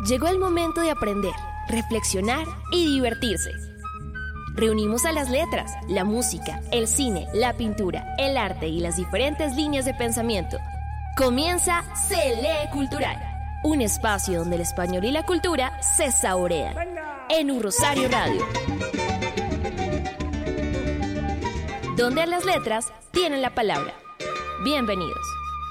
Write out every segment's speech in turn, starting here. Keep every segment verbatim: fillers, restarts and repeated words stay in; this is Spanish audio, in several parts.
Llegó el momento de aprender, reflexionar y divertirse. Reunimos a las letras, la música, el cine, la pintura, el arte y las diferentes líneas de pensamiento. Comienza Se Lee Cultural, un espacio donde el español y la cultura se saborean. En Un Rosario Radio, donde las letras tienen la palabra. Bienvenidos.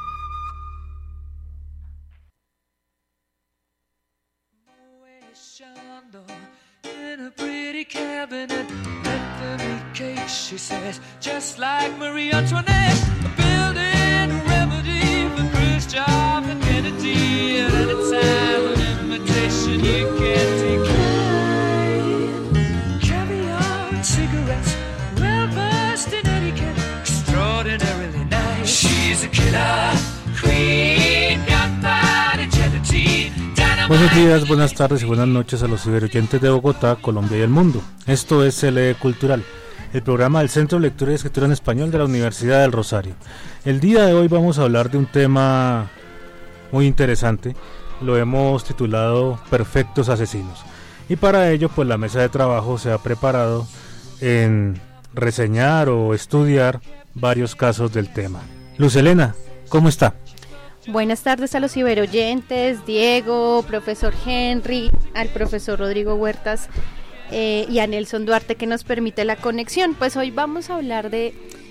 She says, just like Marie Antoinette, building a remedy for Khrushchev and Kennedy. At any time, an invitation you can't decline. Caviar and cigarettes, well versed in etiquette, extraordinarily nice. She's a killer queen, gunpowder gelatine. Buenos días, buenas tardes y buenas noches a los ciberoyentes de Bogotá, Colombia y el mundo. Esto es Se Lee Cultural, el programa del Centro de Lectura y Escritura en Español de la Universidad del Rosario. El día de hoy vamos a hablar de un tema muy interesante, lo hemos titulado Perfectos Asesinos. Y para ello, pues la mesa de trabajo se ha preparado en reseñar o estudiar varios casos del tema. Luz Helena, ¿cómo está? Buenas tardes a los ciberoyentes, Diego, profesor Henry, al profesor Rodrigo Huertas eh, y a Nelson Duarte, que nos permite la conexión. Pues hoy vamos a hablar de,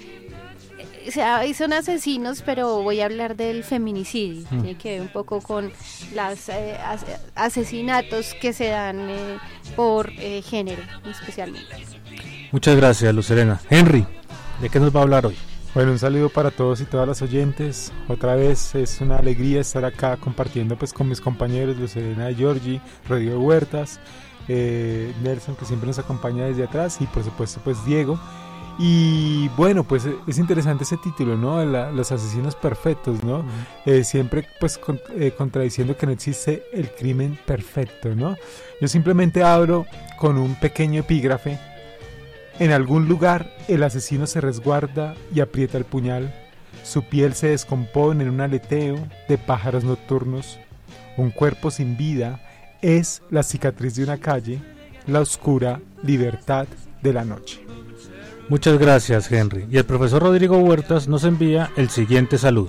o sea, son asesinos, pero voy a hablar del feminicidio, mm. ¿sí? Que ve un poco con los eh, as- asesinatos que se dan eh, por eh, género, especialmente. Muchas gracias, Luz Helena. Henry, ¿de qué nos va a hablar hoy? Bueno, un saludo para todos y todas las oyentes. Otra vez es una alegría estar acá compartiendo pues con mis compañeros Luz Helena, Giorgi, Rodrigo Huertas, eh, Nelson, que siempre nos acompaña desde atrás, y por supuesto pues Diego. Y bueno, pues es interesante ese título, ¿no? La, los asesinos perfectos, ¿no? Uh-huh. Eh, siempre pues con, eh, contradiciendo que no existe el crimen perfecto, ¿no? Yo simplemente abro con un pequeño epígrafe. En algún lugar el asesino se resguarda y aprieta el puñal. Su piel se descompone en un aleteo de pájaros nocturnos. Un cuerpo sin vida es la cicatriz de una calle, la oscura libertad de la noche. Muchas gracias, Henry. Y el profesor Rodrigo Huertas nos envía el siguiente saludo.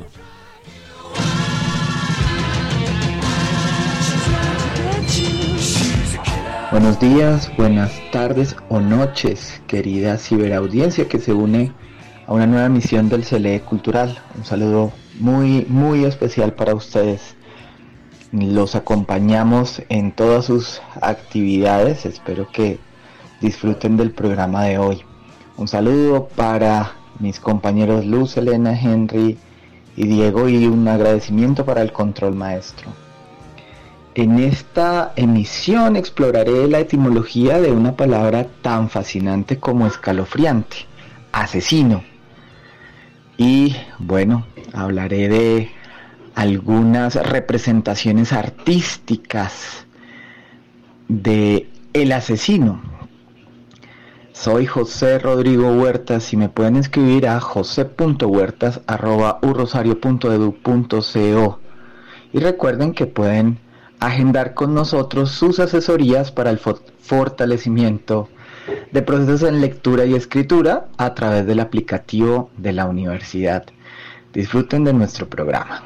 Buenos días, buenas tardes o noches, querida ciberaudiencia que se une a una nueva emisión del Se Lee Cultural. Un saludo muy, muy especial para ustedes. Los acompañamos en todas sus actividades. Espero que disfruten del programa de hoy. Un saludo para mis compañeros Luz, Helena, Henry y Diego, y un agradecimiento para el control maestro. En esta emisión exploraré la etimología de una palabra tan fascinante como escalofriante, asesino. Y bueno, hablaré de algunas representaciones artísticas de el asesino. Soy José Rodrigo Huertas y me pueden escribir a jose punto huertas arroba u rosario punto edu punto co. Y recuerden que pueden agendar con nosotros sus asesorías para el fo- fortalecimiento de procesos en lectura y escritura a través del aplicativo de la universidad. Disfruten de nuestro programa.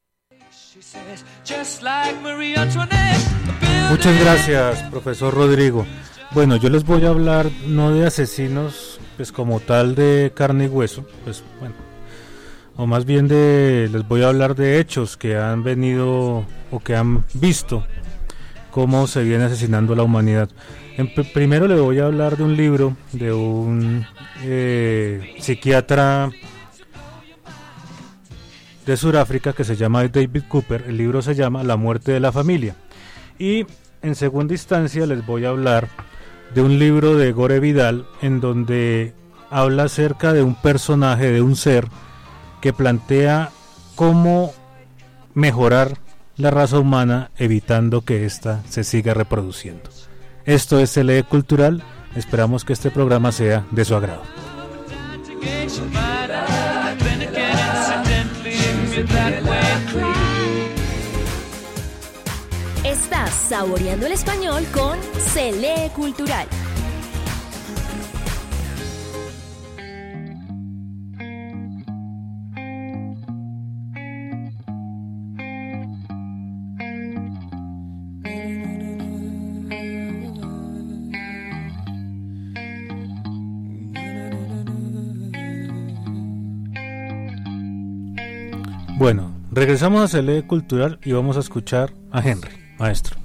Muchas gracias, profesor Rodrigo. Bueno, yo les voy a hablar no de asesinos pues como tal de carne y hueso, pues bueno, o más bien de les voy a hablar de hechos que han venido o que han visto cómo se viene asesinando a la humanidad. En, primero le voy a hablar de un libro de un eh, psiquiatra de Sudáfrica que se llama David Cooper. El libro se llama La muerte de la familia. Y en segunda instancia les voy a hablar de un libro de Gore Vidal en donde habla acerca de un personaje, de un ser que plantea cómo mejorar la raza humana evitando que ésta se siga reproduciendo. Esto es Se Lee Cultural, esperamos que este programa sea de su agrado. Está Estás saboreando el español con Se Lee Cultural. Bueno, regresamos a Se Lee Cultural y vamos a escuchar a Henry, maestro.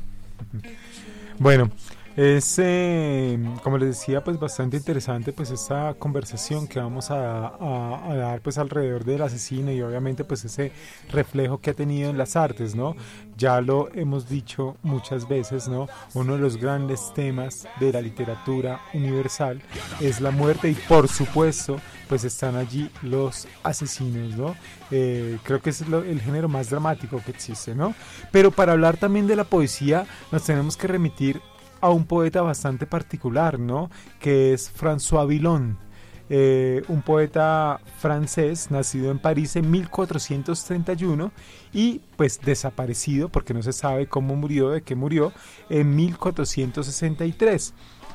Bueno, es, eh, como les decía, pues bastante interesante pues esta conversación que vamos a, a, a dar pues alrededor del asesino y obviamente pues ese reflejo que ha tenido en las artes, ¿no? Ya lo hemos dicho muchas veces, ¿no? Uno de los grandes temas de la literatura universal es la muerte y por supuesto pues están allí los asesinos, ¿no? Eh, creo que es lo, el género más dramático que existe, ¿no? Pero para hablar también de la poesía nos tenemos que remitir a un poeta bastante particular, ¿no? Que es François Villon, eh, un poeta francés nacido en París en mil cuatrocientos treinta y uno y pues desaparecido porque no se sabe cómo murió, de qué murió, en mil cuatrocientos sesenta y tres.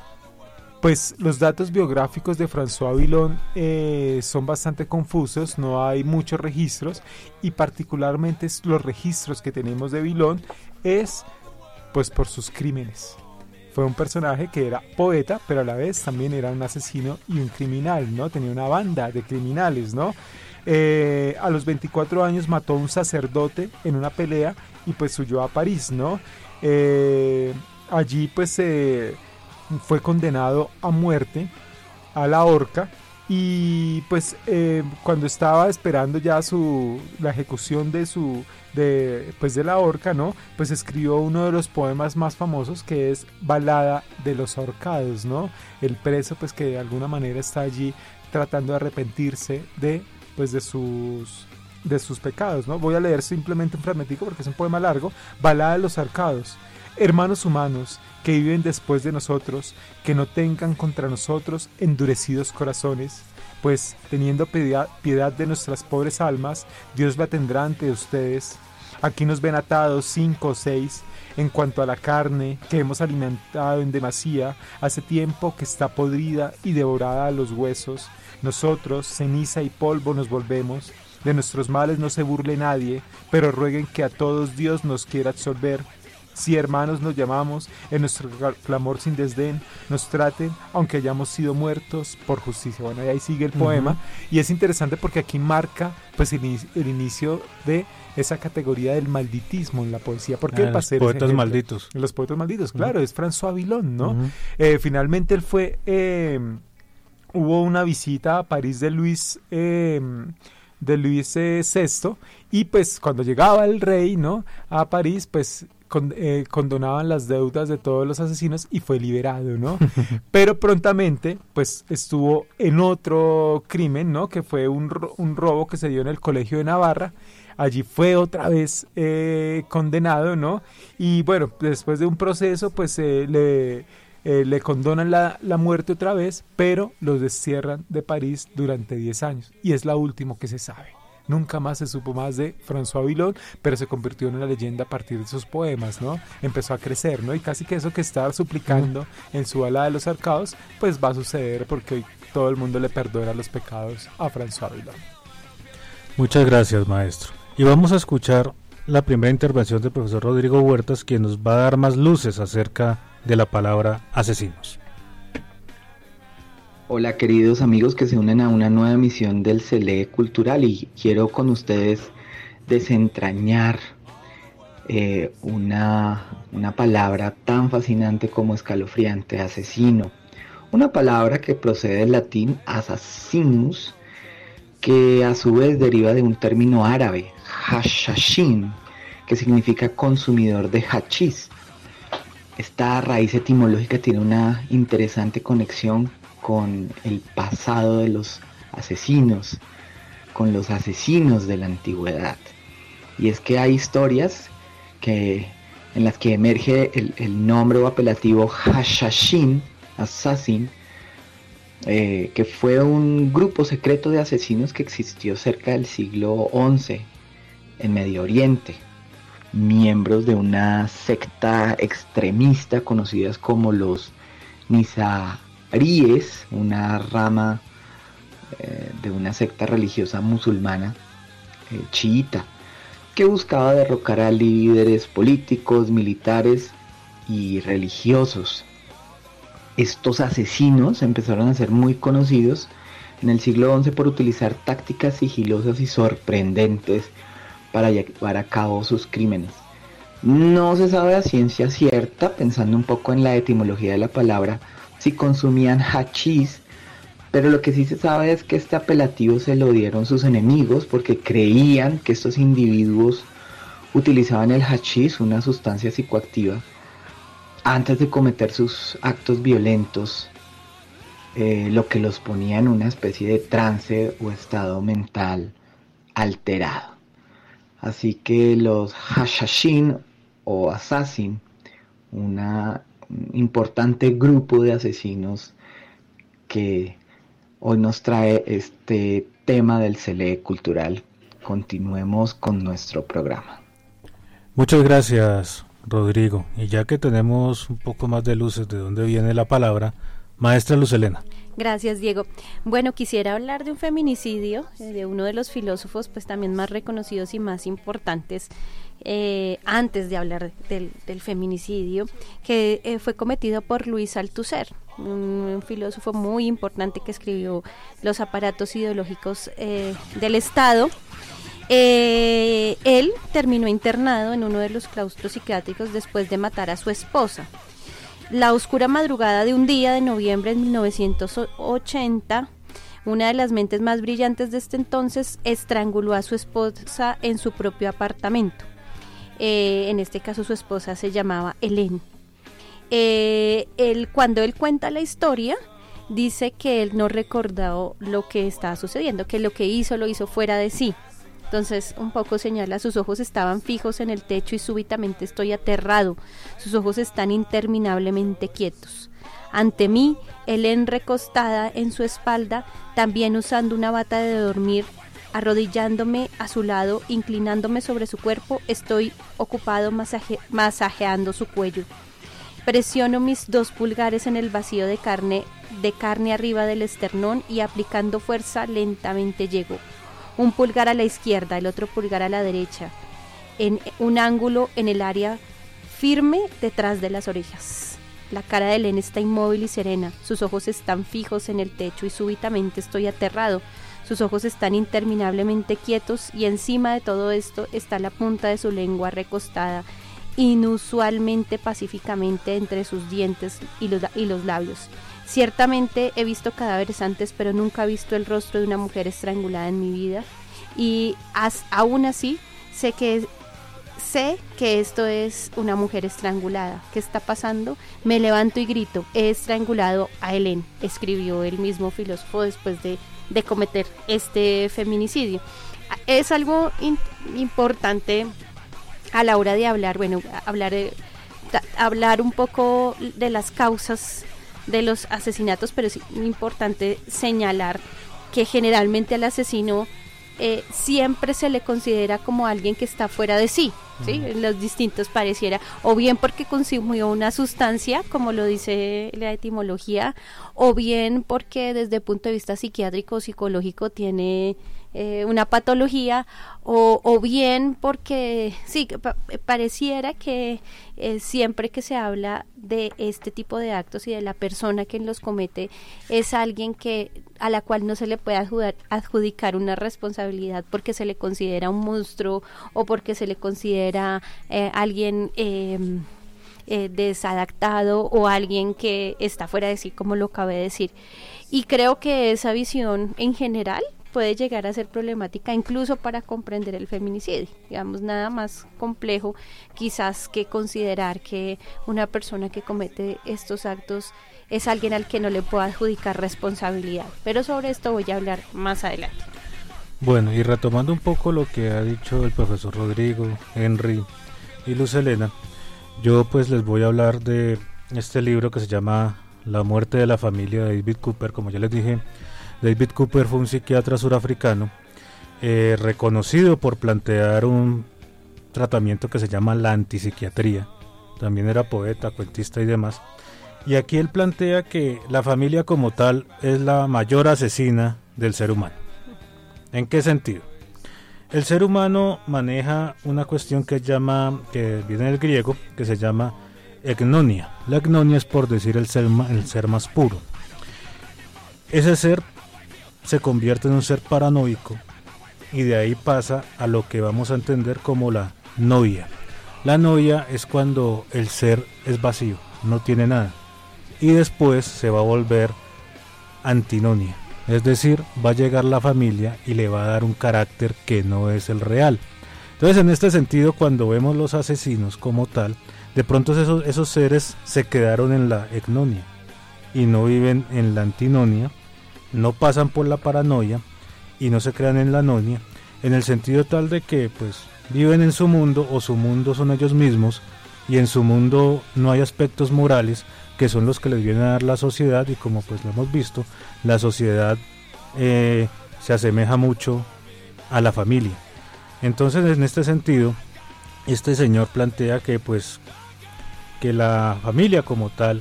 Pues los datos biográficos de François Villon eh, son bastante confusos, no hay muchos registros y particularmente los registros que tenemos de Villon es pues por sus crímenes. Fue un personaje que era poeta, pero a la vez también era un asesino y un criminal, ¿no? Tenía una banda de criminales, ¿no? Eh, a los veinticuatro años mató a un sacerdote en una pelea y pues huyó a París, ¿no? Eh, allí pues eh, fue condenado a muerte, a la horca, y pues eh, cuando estaba esperando ya su la ejecución de su de pues de la horca, ¿no? Pues escribió uno de los poemas más famosos que es Balada de los ahorcados, ¿no? El preso pues que de alguna manera está allí tratando de arrepentirse de pues de sus de sus pecados, ¿no? Voy a leer simplemente un fragmentico porque es un poema largo. Balada de los ahorcados. Hermanos humanos que viven después de nosotros, que no tengan contra nosotros endurecidos corazones, pues teniendo piedad, piedad de nuestras pobres almas, Dios la tendrá ante ustedes. Aquí nos ven atados cinco o seis, en cuanto a la carne que hemos alimentado en demasía, hace tiempo que está podrida y devorada a los huesos. Nosotros, ceniza y polvo nos volvemos, de nuestros males no se burle nadie, pero rueguen que a todos Dios nos quiera absolver. Si hermanos nos llamamos, en nuestro clamor sin desdén, nos traten, aunque hayamos sido muertos por justicia. Bueno, y ahí sigue el poema, uh-huh. Y es interesante porque aquí marca pues el, in- el inicio de esa categoría del malditismo en la poesía. ¿Por qué? Ah, los poetas malditos. Los poetas malditos, claro, uh-huh. Es François Villon, ¿no? Uh-huh. Eh, finalmente él fue, eh, hubo una visita a París de Luis... Eh, de Luis eh, sexto, y pues cuando llegaba el rey, ¿no?, a París, pues con, eh, condonaban las deudas de todos los asesinos y fue liberado, ¿no? Pero prontamente pues estuvo en otro crimen, ¿no?, que fue un, ro- un robo que se dio en el Colegio de Navarra. Allí fue otra vez eh, condenado, ¿no? Y bueno, después de un proceso pues eh, le Eh, le condonan la, la muerte otra vez, pero los destierran de París durante diez años. Y es la última que se sabe. Nunca más se supo más de François Villon, pero se convirtió en una leyenda a partir de sus poemas, ¿no? Empezó a crecer, ¿no? Y casi que eso que estaba suplicando en su Balada de los ahorcados, pues va a suceder porque hoy todo el mundo le perdona los pecados a François Villon. Muchas gracias, maestro. Y vamos a escuchar la primera intervención del profesor Rodrigo Huertas, quien nos va a dar más luces acerca de la palabra asesinos. Hola queridos amigos que se unen a una nueva emisión del Se Lee Cultural y quiero con ustedes desentrañar eh, una, una palabra tan fascinante como escalofriante, asesino. Una palabra que procede del latín assassinus, que a su vez deriva de un término árabe, hashashin, que significa consumidor de hachís. Esta raíz etimológica tiene una interesante conexión con el pasado de los asesinos, con los asesinos de la antigüedad. Y es que hay historias que, en las que emerge el, el nombre o apelativo Hashashin, assassin, eh, que fue un grupo secreto de asesinos que existió cerca del siglo once en Medio Oriente. miembros de una secta extremista conocidas como los Nizaríes, una rama eh, de una secta religiosa musulmana eh, chiita, que buscaba derrocar a líderes políticos, militares y religiosos. Estos asesinos empezaron a ser muy conocidos en el siglo once por utilizar tácticas sigilosas y sorprendentes para llevar a cabo sus crímenes. No se sabe a ciencia cierta, pensando un poco en la etimología de la palabra, si consumían hachís, pero lo que sí se sabe es que este apelativo se lo dieron sus enemigos porque creían que estos individuos utilizaban el hachís, una sustancia psicoactiva, antes de cometer sus actos violentos, eh, lo que los ponía en una especie de trance o estado mental alterado. Así que los hashashin o assassin, una, un importante grupo de asesinos que hoy nos trae este tema del C L E cultural. Continuemos con nuestro programa. Muchas gracias, Rodrigo. Y ya que tenemos un poco más de luces de dónde viene la palabra, maestra Luz Helena. Gracias, Diego. Bueno, quisiera hablar de un feminicidio, eh, de uno de los filósofos pues también más reconocidos y más importantes, eh, antes de hablar del, del feminicidio, que eh, fue cometido por Luis Althusser, un, un filósofo muy importante que escribió Los aparatos ideológicos eh, del Estado. Eh, él terminó internado en uno de los claustros psiquiátricos después de matar a su esposa. La oscura madrugada de un día de noviembre de mil novecientos ochenta, una de las mentes más brillantes de este entonces estranguló a su esposa en su propio apartamento. Eh, en este caso su esposa se llamaba Hélène. Eh, él, cuando él cuenta la historia, dice que él no recordó lo que estaba sucediendo, que lo que hizo lo hizo fuera de sí. Entonces un poco señala, sus ojos estaban fijos en el techo y súbitamente estoy aterrado, sus ojos están interminablemente quietos. Ante mí, Hélène recostada en su espalda, también usando una bata de dormir, arrodillándome a su lado, inclinándome sobre su cuerpo, estoy ocupado masaje- masajeando su cuello. Presiono mis dos pulgares en el vacío de carne, de carne arriba del esternón y aplicando fuerza lentamente llego. Un pulgar a la izquierda, el otro pulgar a la derecha, en un ángulo en el área firme detrás de las orejas. La cara de Hélène está inmóvil y serena, sus ojos están fijos en el techo y súbitamente estoy aterrado. Sus ojos están interminablemente quietos y encima de todo esto está la punta de su lengua recostada inusualmente pacíficamente entre sus dientes y los, y los labios. Ciertamente he visto cadáveres antes, pero nunca he visto el rostro de una mujer estrangulada en mi vida y as, aún así sé que sé que esto es una mujer estrangulada. ¿Qué está pasando? Me levanto y grito, he estrangulado a Hélène, escribió el mismo filósofo después de, de cometer este feminicidio. Es algo in, importante a la hora de hablar, bueno, hablar, hablar un poco de las causas de los asesinatos, pero es importante señalar que generalmente al asesino eh, siempre se le considera como alguien que está fuera de sí, ¿sí? En los distintos pareciera, o bien porque consumió una sustancia, como lo dice la etimología, o bien porque desde el punto de vista psiquiátrico o psicológico tiene eh, una patología, o, o bien porque sí, pa- pareciera que eh, siempre que se habla de este tipo de actos y de la persona que los comete es alguien que a la cual no se le puede adjudicar, adjudicar una responsabilidad porque se le considera un monstruo o porque se le considera eh, alguien eh, eh, desadaptado o alguien que está fuera de sí, como lo acabé de decir. Y creo que esa visión en general puede llegar a ser problemática incluso para comprender el feminicidio. Digamos, nada más complejo quizás que considerar que una persona que comete estos actos es alguien al que no le pueda adjudicar responsabilidad. Pero sobre esto voy a hablar más adelante. Bueno, y retomando un poco lo que ha dicho el profesor Rodrigo, Henry y Luz Helena, yo pues les voy a hablar de este libro que se llama La muerte de la familia de David Cooper. Como ya les dije, David Cooper fue un psiquiatra surafricano eh, reconocido por plantear un tratamiento que se llama la antipsiquiatría. También era poeta, cuentista y demás. Y aquí él plantea que la familia como tal es la mayor asesina del ser humano. ¿En qué sentido? El ser humano maneja una cuestión que llama, que viene del griego, que se llama egnonia. La egnonia es, por decir, el ser, el ser más puro. Ese ser se convierte en un ser paranoico y de ahí pasa a lo que vamos a entender como la noia. La noia es cuando el ser es vacío, no tiene nada, y después se va a volver antinonia, es decir, va a llegar la familia y le va a dar un carácter que no es el real. Entonces, en este sentido, cuando vemos los asesinos como tal, de pronto esos, esos seres se quedaron en la egnonia y no viven en la antinonia, no pasan por la paranoia y no se crean en la nonia, en el sentido tal de que pues viven en su mundo, o su mundo son ellos mismos, y en su mundo no hay aspectos morales que son los que les viene a dar la sociedad, y como pues lo hemos visto, la sociedad eh, se asemeja mucho a la familia. Entonces, en este sentido, este señor plantea que pues que la familia como tal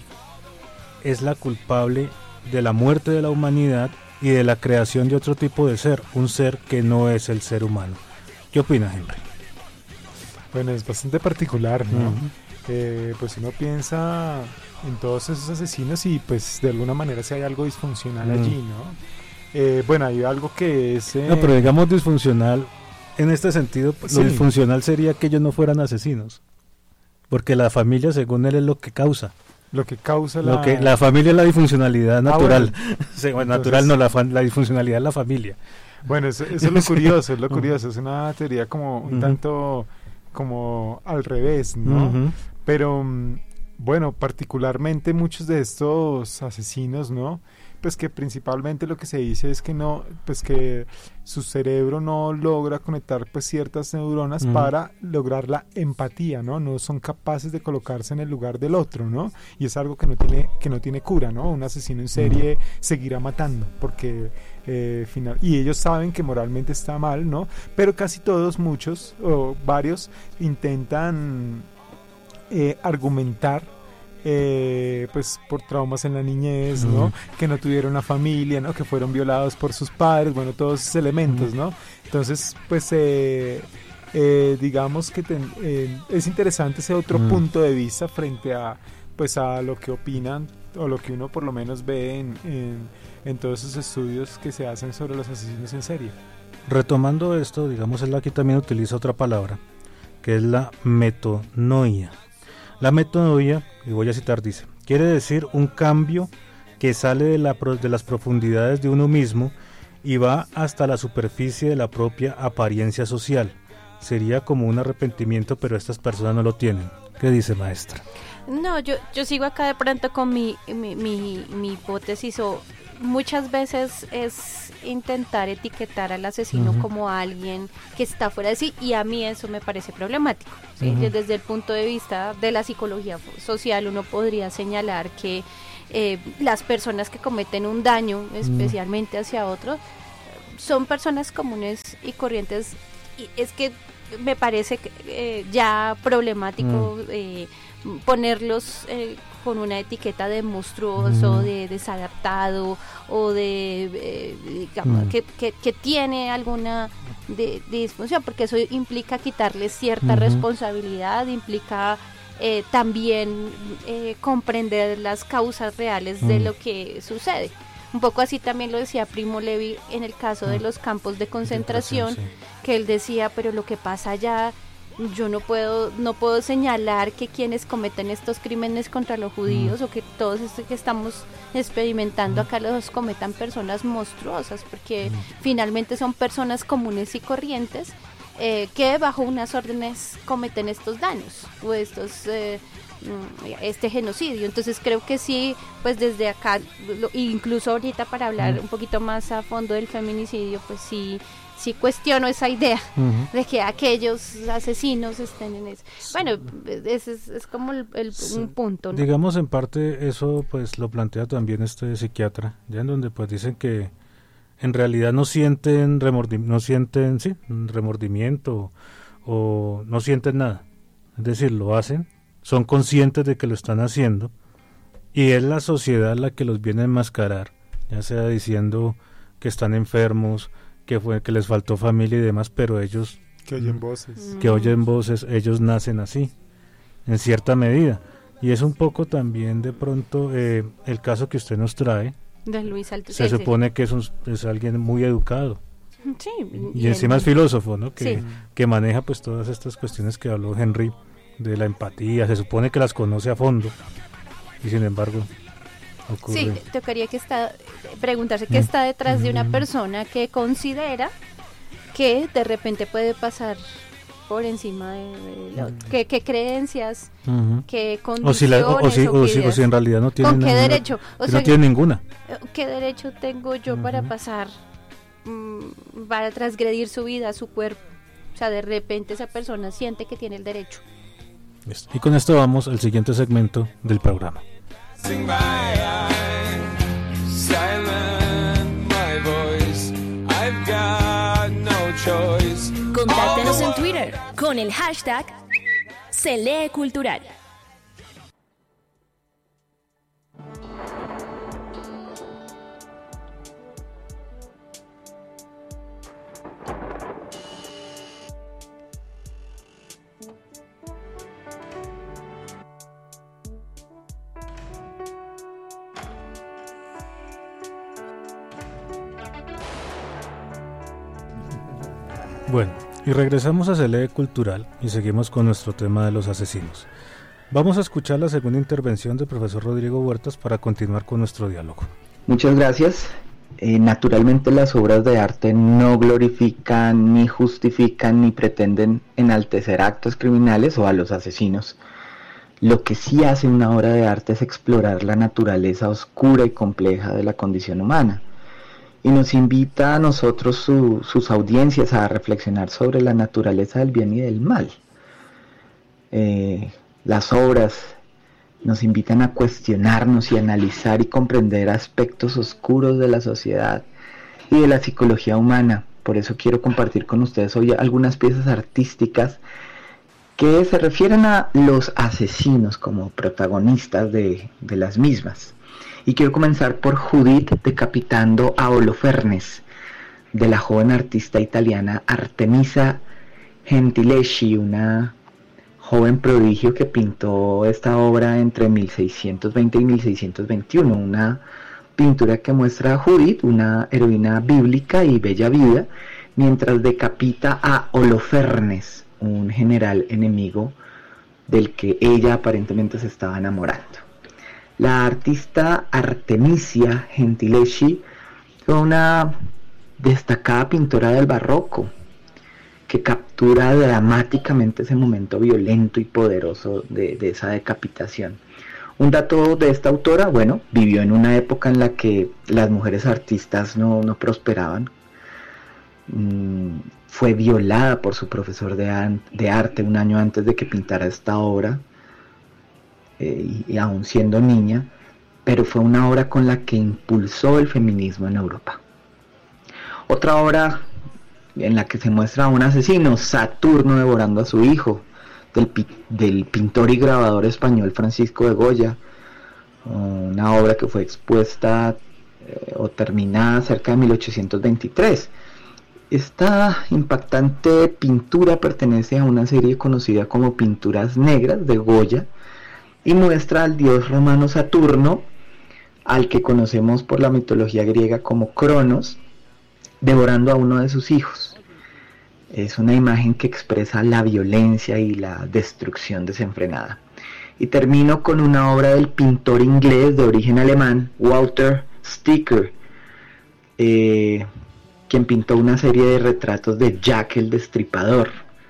es la culpable de la muerte de la humanidad y de la creación de otro tipo de ser, un ser que no es el ser humano. ¿Qué opinas, Henry? Bueno, es bastante particular, ¿no? Uh-huh. Eh, pues uno piensa en todos esos asesinos y pues de alguna manera si hay algo disfuncional uh-huh. allí, ¿no? Eh, bueno, hay algo que es... Eh... No, pero digamos disfuncional, en este sentido, sí. Lo disfuncional sería que ellos no fueran asesinos, porque la familia, según él, es lo que causa. Lo que causa la... Lo que, la familia es la disfuncionalidad natural. Ah, bueno. Sí, bueno, Entonces, natural no, la, la disfuncionalidad es la familia. Bueno, eso, eso es lo curioso, es lo curioso. Es una teoría como un uh-huh. tanto como al revés, ¿no? Uh-huh. Pero, bueno, particularmente muchos de estos asesinos, ¿no? Pues que principalmente lo que se dice es que no, pues que su cerebro no logra conectar pues ciertas neuronas uh-huh. para lograr la empatía, ¿no? No son capaces de colocarse en el lugar del otro, ¿no? Y es algo que no tiene, que no tiene cura, ¿no? Un asesino en serie uh-huh. seguirá matando, porque eh, final, y ellos saben que moralmente está mal, ¿no? Pero casi todos, muchos o varios intentan eh, argumentar Eh, pues por traumas en la niñez, ¿no? Uh-huh. Que no tuvieron una familia, ¿no? Que fueron violados por sus padres, bueno, todos esos elementos, uh-huh. ¿no? Entonces, pues eh, eh, digamos que ten, eh, es interesante ese otro uh-huh. punto de vista frente a pues a lo que opinan o lo que uno por lo menos ve en, en, en todos esos estudios que se hacen sobre los asesinos en serie. Retomando esto, digamos, él aquí también utiliza otra palabra, que es la metanoia. La metanoia, y voy a citar, dice, quiere decir un cambio que sale de, la, de las profundidades de uno mismo y va hasta la superficie de la propia apariencia social. Sería como un arrepentimiento, pero estas personas no lo tienen. ¿Qué dice, maestra? No, yo, yo sigo acá de pronto con mi, mi, mi, mi hipótesis, o muchas veces es intentar etiquetar al asesino uh-huh. como alguien que está fuera de sí, y a mí eso me parece problemático, ¿sí? Uh-huh. Desde el punto de vista de la psicología social, uno podría señalar que eh, las personas que cometen un daño, especialmente uh-huh. hacia otros, son personas comunes y corrientes, y es que me parece que, eh, ya problemático uh-huh. eh, ponerlos eh, con una etiqueta de monstruoso, mm. de desadaptado o de eh, digamos, mm. que, que, que tiene alguna de, de disfunción, porque eso implica quitarle cierta mm-hmm. responsabilidad, implica eh, también eh, comprender las causas reales mm. de lo que sucede. Un poco así también lo decía Primo Levi en el caso mm. de los campos de concentración, sí. que él decía, pero lo que pasa allá, yo no puedo no puedo señalar que quienes cometen estos crímenes contra los judíos mm. o que todos estos que estamos experimentando acá los cometan personas monstruosas, porque mm. finalmente son personas comunes y corrientes eh, que bajo unas órdenes cometen estos daños o estos eh, este genocidio. Entonces creo que sí, pues desde acá, lo, incluso ahorita para hablar mm. un poquito más a fondo del feminicidio, pues sí sí cuestiono esa idea uh-huh. de que aquellos asesinos estén en eso. Bueno, ese es, es como el, el sí. un punto, ¿no? Digamos, en parte eso pues lo plantea también este psiquiatra, ya en donde pues dicen que en realidad no sienten remordimiento, no sienten sí, remordimiento o no sienten nada. Es decir, lo hacen, son conscientes de que lo están haciendo, y es la sociedad la que los viene a enmascarar, ya sea diciendo que están enfermos, que fue que les faltó familia y demás, pero ellos que oyen voces, que oyen voces, ellos nacen así, en cierta medida. Y es un poco también de pronto eh, el caso que usted nos trae. De Luis Althusser. Se supone que es, un, es alguien muy educado. Sí, y, y encima en... es filósofo, ¿no? Que, sí. que maneja pues todas estas cuestiones que habló Henry de la empatía. Se supone que las conoce a fondo y sin embargo ocurre. Sí, tocaría que está preguntarse qué está detrás de una persona que considera que de repente puede pasar por encima de, de lo, qué, qué creencias, uh-huh. qué condiciones, o si, la, o, o, si, o, si, o si en realidad no tiene ¿con qué ninguna, derecho? O sea, no tiene ninguna. ¿Qué derecho tengo yo uh-huh. para pasar, mm, para transgredir su vida, su cuerpo? O sea, de repente esa persona siente que tiene el derecho. Listo. Y con esto vamos al siguiente segmento del programa. Sing my eye, silent my voice, I've got no choice. Contáctenos en Twitter con el hashtag Se Lee Cultural. Bueno, y regresamos a Se Lee Cultural y seguimos con nuestro tema de los asesinos. Vamos a escuchar la segunda intervención del profesor Rodrigo Huertas para continuar con nuestro diálogo. Muchas gracias. Eh, naturalmente las obras de arte no glorifican, ni justifican, ni pretenden enaltecer actos criminales o a los asesinos. Lo que sí hace una obra de arte es explorar la naturaleza oscura y compleja de la condición humana. Y nos invita a nosotros, su, sus audiencias, a reflexionar sobre la naturaleza del bien y del mal. Eh, las obras nos invitan a cuestionarnos y analizar y comprender aspectos oscuros de la sociedad y de la psicología humana. Por eso quiero compartir con ustedes hoy algunas piezas artísticas que se refieren a los asesinos como protagonistas de, de las mismas. Y quiero comenzar por Judith decapitando a Holofernes, de la joven artista italiana Artemisia Gentileschi, una joven prodigio que pintó esta obra entre mil seiscientos veinte y mil seiscientos veintiuno, una pintura que muestra a Judith, una heroína bíblica y bella vida, mientras decapita a Holofernes, un general enemigo del que ella aparentemente se estaba enamorando. La artista Artemisia Gentileschi fue una destacada pintora del barroco que captura dramáticamente ese momento violento y poderoso de, de esa decapitación. Un dato de esta autora, bueno, vivió en una época en la que las mujeres artistas no, no prosperaban. Mm, fue violada por su profesor de, an- de arte un año antes de que pintara esta obra. Y, y aún siendo niña, pero fue una obra con la que impulsó el feminismo en Europa. Otra obra en la que se muestra a un asesino, Saturno devorando a su hijo, del, del pintor y grabador español Francisco de Goya, una obra que fue expuesta eh, o terminada cerca de mil ochocientos veintitrés. Esta impactante pintura pertenece a una serie conocida como Pinturas Negras de Goya, y muestra al dios romano Saturno, al que conocemos por la mitología griega como Cronos, devorando a uno de sus hijos. Es una imagen que expresa la violencia y la destrucción desenfrenada. Y termino con una obra del pintor inglés de origen alemán, Walter Sticker, eh, quien pintó una serie de retratos de Jack el Destripador.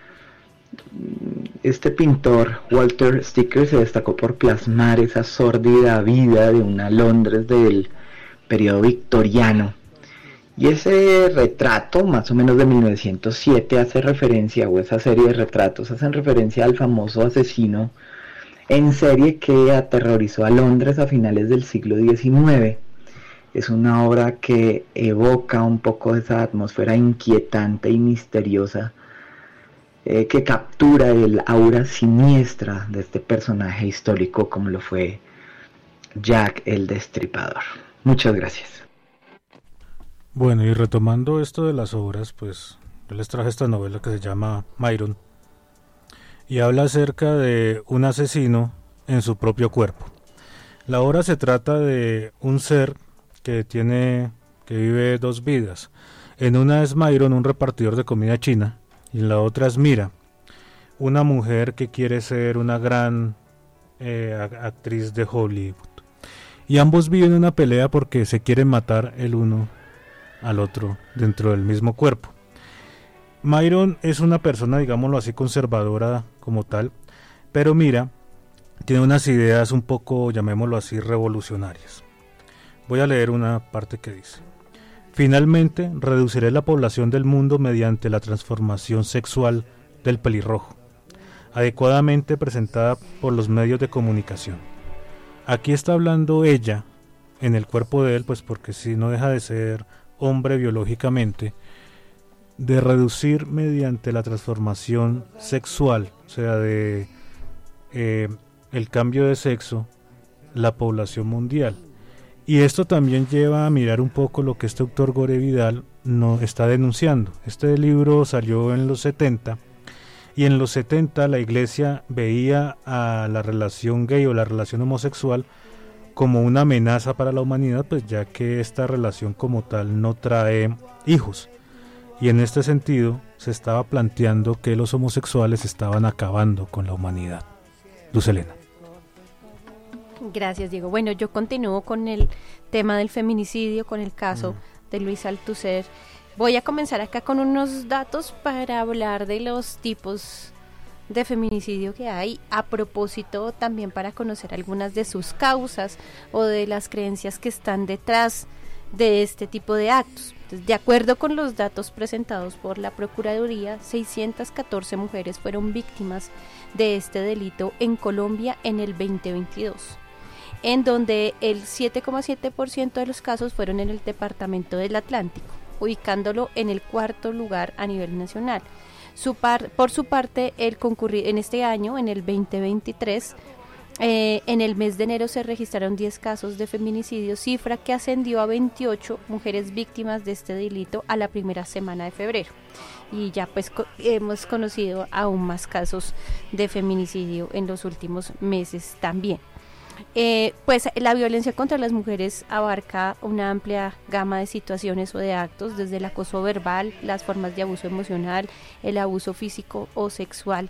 Este pintor, Walter Sticker, se destacó por plasmar esa sórdida vida de una Londres del periodo victoriano. Y ese retrato, más o menos de mil novecientos siete, hace referencia, o esa serie de retratos, hacen referencia al famoso asesino en serie que aterrorizó a Londres a finales del siglo diecinueve. Es una obra que evoca un poco esa atmósfera inquietante y misteriosa eh, que captura el aura siniestra de este personaje histórico como lo fue Jack el Destripador. Muchas gracias. Bueno, y retomando esto de las obras, pues yo les traje esta novela que se llama Myron y habla acerca de un asesino en su propio cuerpo. La obra se trata de un ser que tiene, que vive dos vidas. En una es Myron, un repartidor de comida china, y en la otra es Mira, una mujer que quiere ser una gran eh, actriz de Hollywood. Y ambos viven una pelea porque se quieren matar el uno al otro dentro del mismo cuerpo. Myron es una persona, digámoslo así, conservadora como tal, pero Mira tiene unas ideas un poco, llamémoslo así, revolucionarias. Voy a leer una parte que dice: finalmente reduciré la población del mundo mediante la transformación sexual del pelirrojo, adecuadamente presentada por los medios de comunicación. Aquí está hablando ella en el cuerpo de él, pues porque si no deja de ser hombre biológicamente, de reducir mediante la transformación sexual, o sea, de eh, el cambio de sexo, la población mundial. Y esto también lleva a mirar un poco lo que este autor Gore Vidal no está denunciando. Este libro salió en los setenta, y en los setenta la iglesia veía a la relación gay o la relación homosexual como una amenaza para la humanidad, pues ya que esta relación como tal no trae hijos. Y en este sentido se estaba planteando que los homosexuales estaban acabando con la humanidad. Luz Helena. Gracias, Diego. Bueno, yo continúo con el tema del feminicidio, con el caso mm. de Luis Althusser. Voy a comenzar acá con unos datos para hablar de los tipos de feminicidio que hay, a propósito también para conocer algunas de sus causas o de las creencias que están detrás de este tipo de actos. Entonces, de acuerdo con los datos presentados por la Procuraduría, seiscientas catorce mujeres fueron víctimas de este delito en Colombia en el veinte veintidós, en donde el siete coma siete por ciento de los casos fueron en el departamento del Atlántico, ubicándolo en el cuarto lugar a nivel nacional. Su par, por su parte, el concurrir en este año, en el veinte veintitrés, eh, en el mes de enero se registraron diez casos de feminicidio, cifra que ascendió a veintiocho mujeres víctimas de este delito a la primera semana de febrero. Y ya pues co- hemos conocido aún más casos de feminicidio en los últimos meses también. Eh, pues la violencia contra las mujeres abarca una amplia gama de situaciones o de actos, desde el acoso verbal, las formas de abuso emocional, el abuso físico o sexual,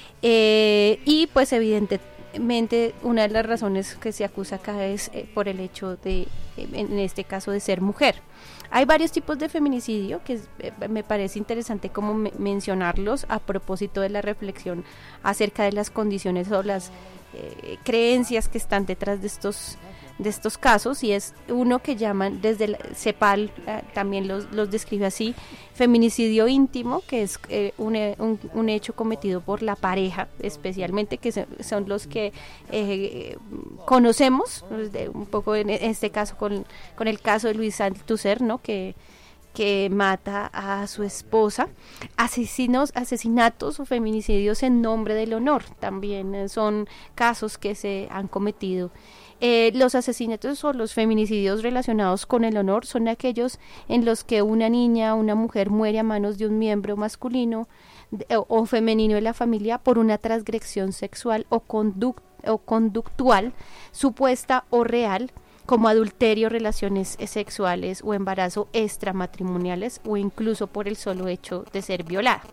eh, y pues evidentemente una de las razones que se acusa acá es eh, por el hecho de, en este caso, de ser mujer. Hay varios tipos de feminicidio que eh, me parece interesante como me- mencionarlos a propósito de la reflexión acerca de las condiciones o las Eh, creencias que están detrás de estos de estos casos, y es uno que llaman desde el CEPAL, eh, también los, los describe así, feminicidio íntimo, que es eh, un, un, un hecho cometido por la pareja, especialmente, que se, son los que eh, conocemos, de, un poco en este caso con, con el caso de Luis Althusser, ¿no? que que mata a su esposa. Asesinos, asesinatos o feminicidios en nombre del honor, también eh, son casos que se han cometido. Eh, los asesinatos o los feminicidios relacionados con el honor son aquellos en los que una niña o una mujer muere a manos de un miembro masculino de, o, o femenino de la familia por una transgresión sexual o, conduct, o conductual, supuesta o real, como adulterio, relaciones sexuales o embarazo extramatrimoniales, o incluso por el solo hecho de ser violada.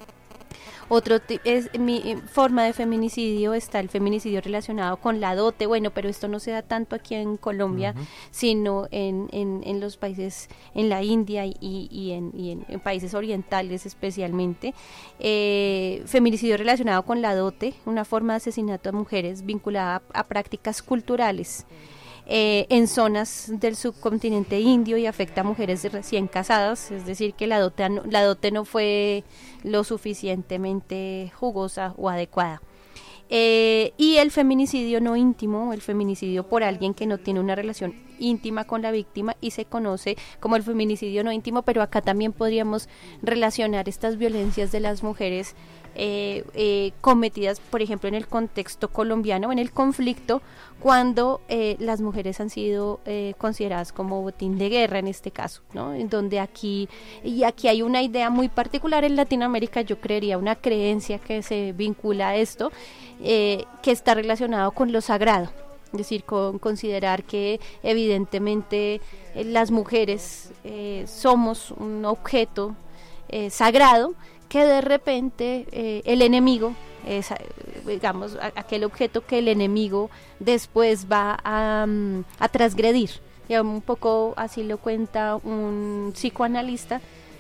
Otro t- es mi forma de feminicidio está el feminicidio relacionado con la dote. Bueno, pero esto no se da tanto aquí en Colombia, uh-huh. sino en, en, en los países, en la India y, y, en, y en, en países orientales especialmente. Eh, feminicidio relacionado con la dote, una forma de asesinato a mujeres vinculada a, a prácticas culturales. Eh, en zonas del subcontinente indio y afecta a mujeres recién casadas, es decir que la dote, la dote no fue lo suficientemente jugosa o adecuada. Eh, y el feminicidio no íntimo, el feminicidio por alguien que no tiene una relación íntima con la víctima, y se conoce como el feminicidio no íntimo, pero acá también podríamos relacionar estas violencias de las mujeres eh, eh, cometidas, por ejemplo, en el contexto colombiano, en el conflicto, cuando eh, las mujeres han sido eh, consideradas como botín de guerra en este caso, ¿no? En donde aquí, y aquí hay una idea muy particular en Latinoamérica, yo creería una creencia que se vincula a esto, eh, que está relacionado con lo sagrado. Es decir, con considerar que evidentemente eh, las mujeres eh, somos un objeto eh, sagrado, que de repente eh, el enemigo, es, digamos, a, aquel objeto que el enemigo después va a, a transgredir. Y un poco así lo cuenta un psicoanalista,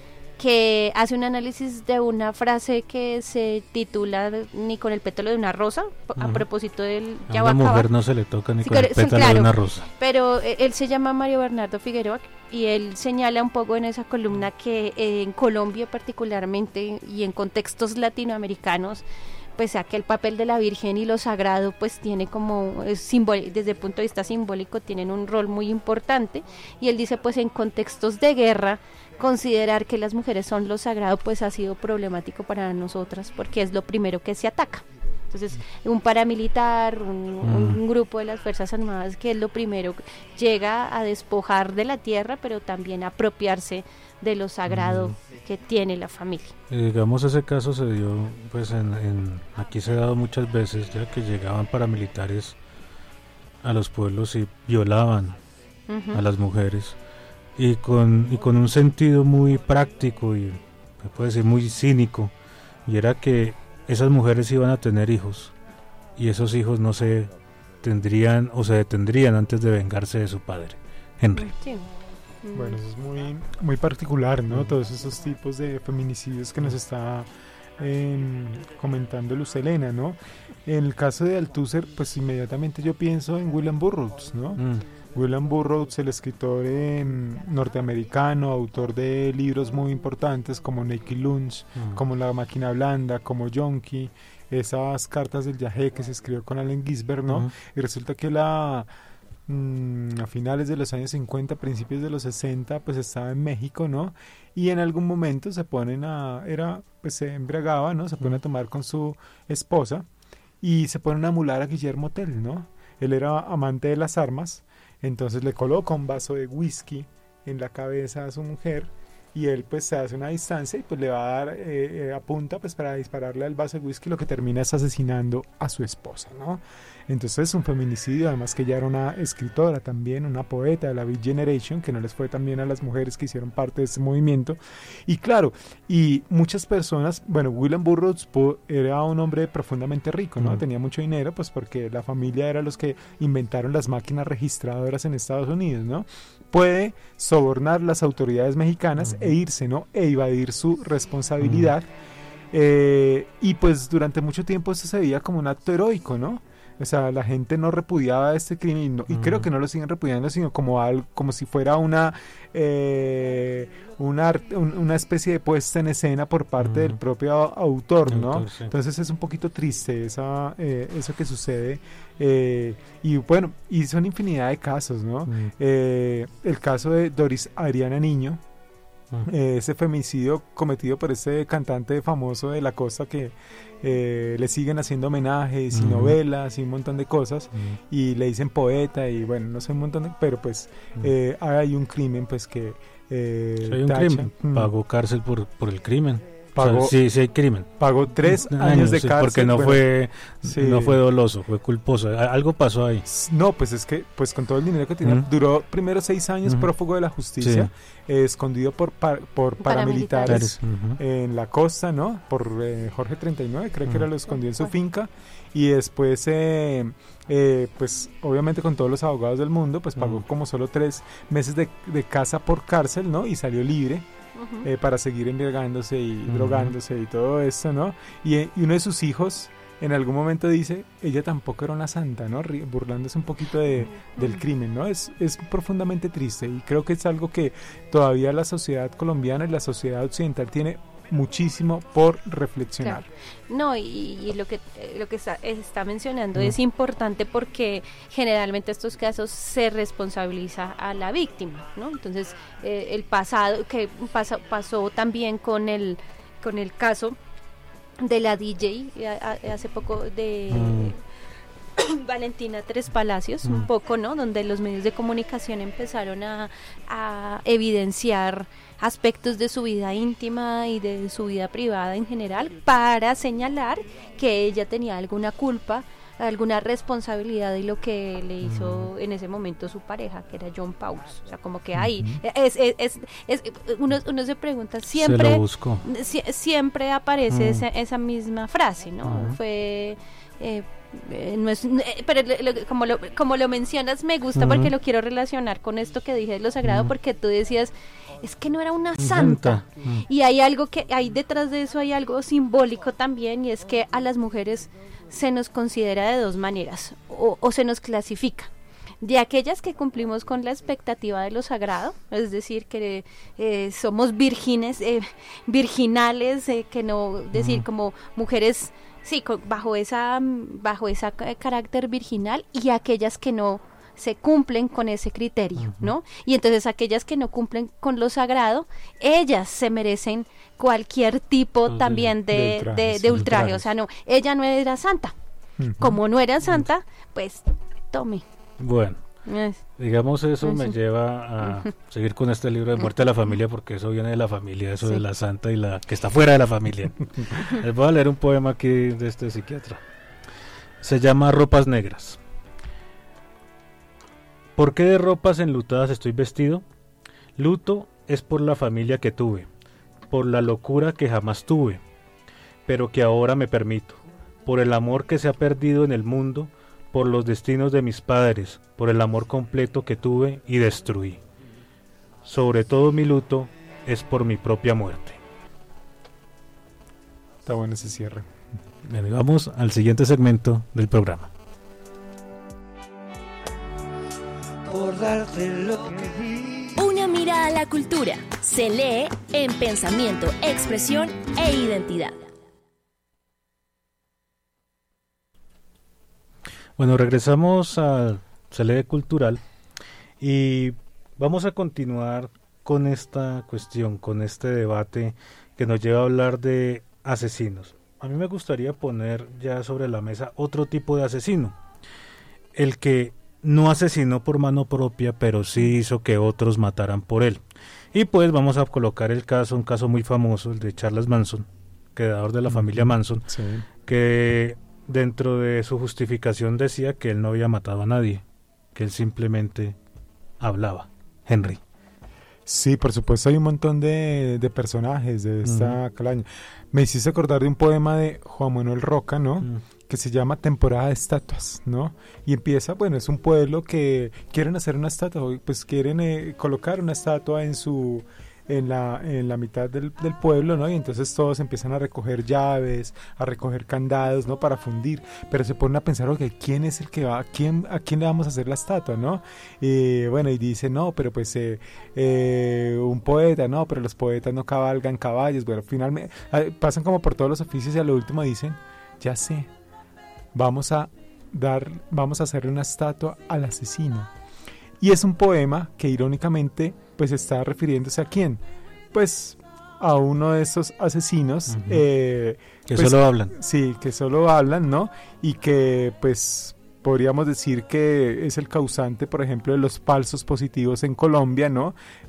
que hace un análisis de una frase que se titula ni con el pétalo de una rosa, a uh-huh. propósito del ya va a acabar. A una mujer no se le toca ni sí, con el pétalo claro, de una rosa. Pero eh, él se llama Mario Bernardo Figueroa y él señala un poco en esa columna que eh, en Colombia particularmente y en contextos latinoamericanos, pues sea que el papel de la Virgen y lo sagrado pues tiene como es simbólico, desde el punto de vista simbólico tienen un rol muy importante, y él dice pues en contextos de guerra considerar que las mujeres son lo sagrado pues ha sido problemático para nosotras porque es lo primero que se ataca. Entonces un paramilitar, un, mm. un grupo de las Fuerzas Armadas que es lo primero que llega a despojar de la tierra, pero también a apropiarse de lo sagrado mm. que tiene la familia. Y digamos ese caso se dio pues en, en aquí se ha dado muchas veces ya que llegaban paramilitares a los pueblos y violaban uh-huh. a las mujeres y con y con un sentido muy práctico y se puede decir muy cínico, y era que esas mujeres iban a tener hijos y esos hijos no se tendrían o se detendrían antes de vengarse de su padre. Henry. Sí. Bueno, eso es muy, muy particular, ¿no? Todos esos tipos de feminicidios que nos está eh, comentando Luz Helena, ¿no? En el caso de Althusser, pues inmediatamente yo pienso en William Burroughs, ¿no? Mm. William Burroughs, el escritor eh, norteamericano, autor de libros muy importantes como Naked Lunch, mm. como La máquina blanda, como Yonki, esas cartas del Yahé que se escribió con Allen Ginsberg, ¿no? Mm. Y resulta que la mmm, a finales de los años cincuenta, principios de los sesenta, pues estaba en México, ¿no? Y en algún momento se ponen a, era, pues se embriagaba, ¿no? Se ponen a tomar con su esposa y se ponen a emular a Guillermo Tell, ¿no? Él era amante de las armas. Entonces le coloca un vaso de whisky en la cabeza a su mujer y él pues se hace una distancia y pues le va a dar, eh, eh, apunta pues para dispararle al vaso de whisky, lo que termina es asesinando a su esposa, ¿no? Entonces es un feminicidio, además que ella era una escritora también, una poeta de la Beat Generation, que no les fue tan bien a las mujeres que hicieron parte de ese movimiento. Y claro, y muchas personas, bueno, William Burroughs era un hombre profundamente rico, ¿no? Mm. Tenía mucho dinero, pues porque la familia era los que inventaron las máquinas registradoras en Estados Unidos, ¿no? Puede sobornar las autoridades mexicanas mm. e irse, ¿no? E evadir su responsabilidad. Mm. Eh, y pues durante mucho tiempo esto se veía como un acto heroico, ¿no? O sea, la gente no repudiaba este crimen, no, y mm. creo que no lo siguen repudiando, sino como algo, como si fuera una eh, una, un, una especie de puesta en escena por parte mm. del propio autor, ¿no? Autor, sí. Entonces es un poquito triste esa, eh, eso que sucede, eh, y bueno, y son infinidad de casos, ¿no? Mm. Eh, el caso de Doris Adriana Niño, Eh, ese femicidio cometido por ese cantante famoso de la costa que eh, le siguen haciendo homenajes y uh-huh. novelas y un montón de cosas uh-huh. y le dicen poeta y bueno, no sé, un montón de, pero pues uh-huh. eh, hay un crimen pues que eh, sí, hay un tacha, crimen, mm. pagó cárcel por, por el crimen. Pagó, o sea, sí, sí hay crimen. Pagó tres años, años de sí, cárcel. Porque no, bueno, fue, sí. no fue doloso, fue culposo. Algo pasó ahí. No, pues es que pues con todo el dinero que tenía, uh-huh. duró primero seis años uh-huh. prófugo de la justicia, sí. eh, escondido por, par, por paramilitares, paramilitares. Uh-huh. en la costa, ¿no? Por eh, Jorge treinta y nueve, creo uh-huh. que era, lo escondió en su finca. Y después, eh, eh, pues obviamente con todos los abogados del mundo, pues pagó uh-huh. como solo tres meses de, de casa por cárcel, ¿no? Y salió libre. Uh-huh. Eh, para seguir embriagándose y uh-huh. drogándose y todo eso, ¿no? Y, y uno de sus hijos en algún momento dice, ella tampoco era una santa, ¿no? Burlándose un poquito de, uh-huh. del crimen, ¿no? Es, es profundamente triste y creo que es algo que todavía la sociedad colombiana y la sociedad occidental tiene muchísimo por reflexionar. Claro. No, y, y lo que lo que está, está mencionando mm. es importante porque generalmente estos casos se responsabiliza a la víctima, ¿no? Entonces, eh, el pasado que pasó, pasó también con el con el caso de la D J, a, a, hace poco de... Mm. Valentina Tres Palacios, mm. un poco, ¿no? Donde los medios de comunicación empezaron a, a evidenciar aspectos de su vida íntima y de su vida privada en general para señalar que ella tenía alguna culpa, alguna responsabilidad de lo que le hizo uh-huh. en ese momento su pareja, que era John Paulus. O sea, como que ahí uh-huh. es, es, es, es uno, uno se pregunta, siempre se lo buscó. Si, siempre aparece uh-huh. esa, esa misma frase, ¿no? Uh-huh. Fue eh, eh, no es, eh, pero lo, como, lo, como lo mencionas me gusta uh-huh. porque lo quiero relacionar con esto que dije de lo sagrado, uh-huh. porque tú decías, es que no era una santa, uh-huh. y hay algo que hay detrás de eso, hay algo simbólico también, y es que a las mujeres se nos considera de dos maneras, o, o se nos clasifica, de aquellas que cumplimos con la expectativa de lo sagrado, es decir, que eh, somos vírgenes, eh, virginales, eh, que no, decir, uh-huh. como mujeres, sí, con, bajo esa, bajo esa carácter virginal, y aquellas que no se cumplen con ese criterio, uh-huh. ¿no? Y entonces aquellas que no cumplen con lo sagrado, ellas se merecen cualquier tipo uh-huh. también de, de, ultrajes, de, de ultraje, o sea, no, ella no era santa, uh-huh. como no era santa, pues tome. Bueno, yes. digamos eso yes. me lleva a uh-huh. seguir con este libro de Muerte a la Familia, porque eso viene de la familia, eso sí. de la santa y la que está fuera de la familia. Les voy a leer un poema aquí de este psiquiatra, se llama Ropas Negras. ¿Por qué de ropas enlutadas estoy vestido? Luto es por la familia que tuve, por la locura que jamás tuve, pero que ahora me permito, por el amor que se ha perdido en el mundo, por los destinos de mis padres, por el amor completo que tuve y destruí. Sobre todo mi luto es por mi propia muerte. Está bueno ese cierre. Bien, vamos al siguiente segmento del programa. Por darte lo que... Una mirada a la cultura. Se lee en pensamiento, expresión e identidad. Bueno, regresamos al Se lee cultural y vamos a continuar con esta cuestión, con este debate que nos lleva a hablar de asesinos. A mí me gustaría poner ya sobre la mesa otro tipo de asesino, el que no asesinó por mano propia, pero sí hizo que otros mataran por él. Y pues vamos a colocar el caso, un caso muy famoso, el de Charles Manson, creador de la familia Manson, sí. que dentro de su justificación decía que él no había matado a nadie, que él simplemente hablaba. Henry. Sí, por supuesto hay un montón de, de personajes de esta uh-huh. calaña. Me hiciste acordar de un poema de Juan Manuel Roca, ¿no? Uh-huh. que se llama Temporada de Estatuas, ¿no? Y empieza, bueno, es un pueblo que quieren hacer una estatua, pues quieren eh, colocar una estatua en su en la en la mitad del, del pueblo, ¿no? Y entonces todos empiezan a recoger llaves, a recoger candados, ¿no? Para fundir, pero se ponen a pensar, ok, ¿quién es el que va? ¿A quién, a quién le vamos a hacer la estatua, no? Y bueno, y dice, no, pero pues eh, eh, un poeta, no, pero los poetas no cabalgan caballos. Bueno, finalmente pasan como por todos los oficios y a lo último dicen, ya sé, vamos a dar, vamos a hacerle una estatua al asesino. Y es un poema que irónicamente pues está refiriéndose a quién, pues a uno de esos asesinos uh-huh. eh, que pues, solo hablan. Sí, que solo hablan, ¿no? Y que pues podríamos decir que es el causante, por ejemplo, de los falsos positivos en Colombia, ¿no?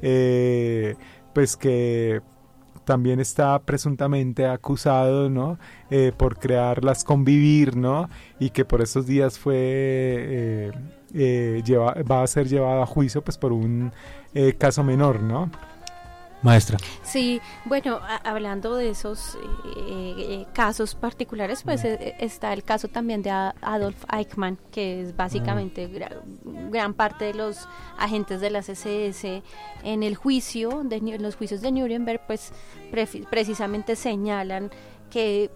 Eh, pues que también está presuntamente acusado, ¿no? Eh, por crearlas convivir, ¿no? Y que por esos días fue eh, eh, lleva, va a ser llevado a juicio, pues por un eh, caso menor, ¿no? Maestra. Sí, bueno, a, hablando de esos eh, eh, casos particulares, pues mm. eh, está el caso también de Adolf Eichmann, que es básicamente mm. gran, gran parte de los agentes de las S S en el juicio, de, en los juicios de Nuremberg, pues pre- precisamente señalan que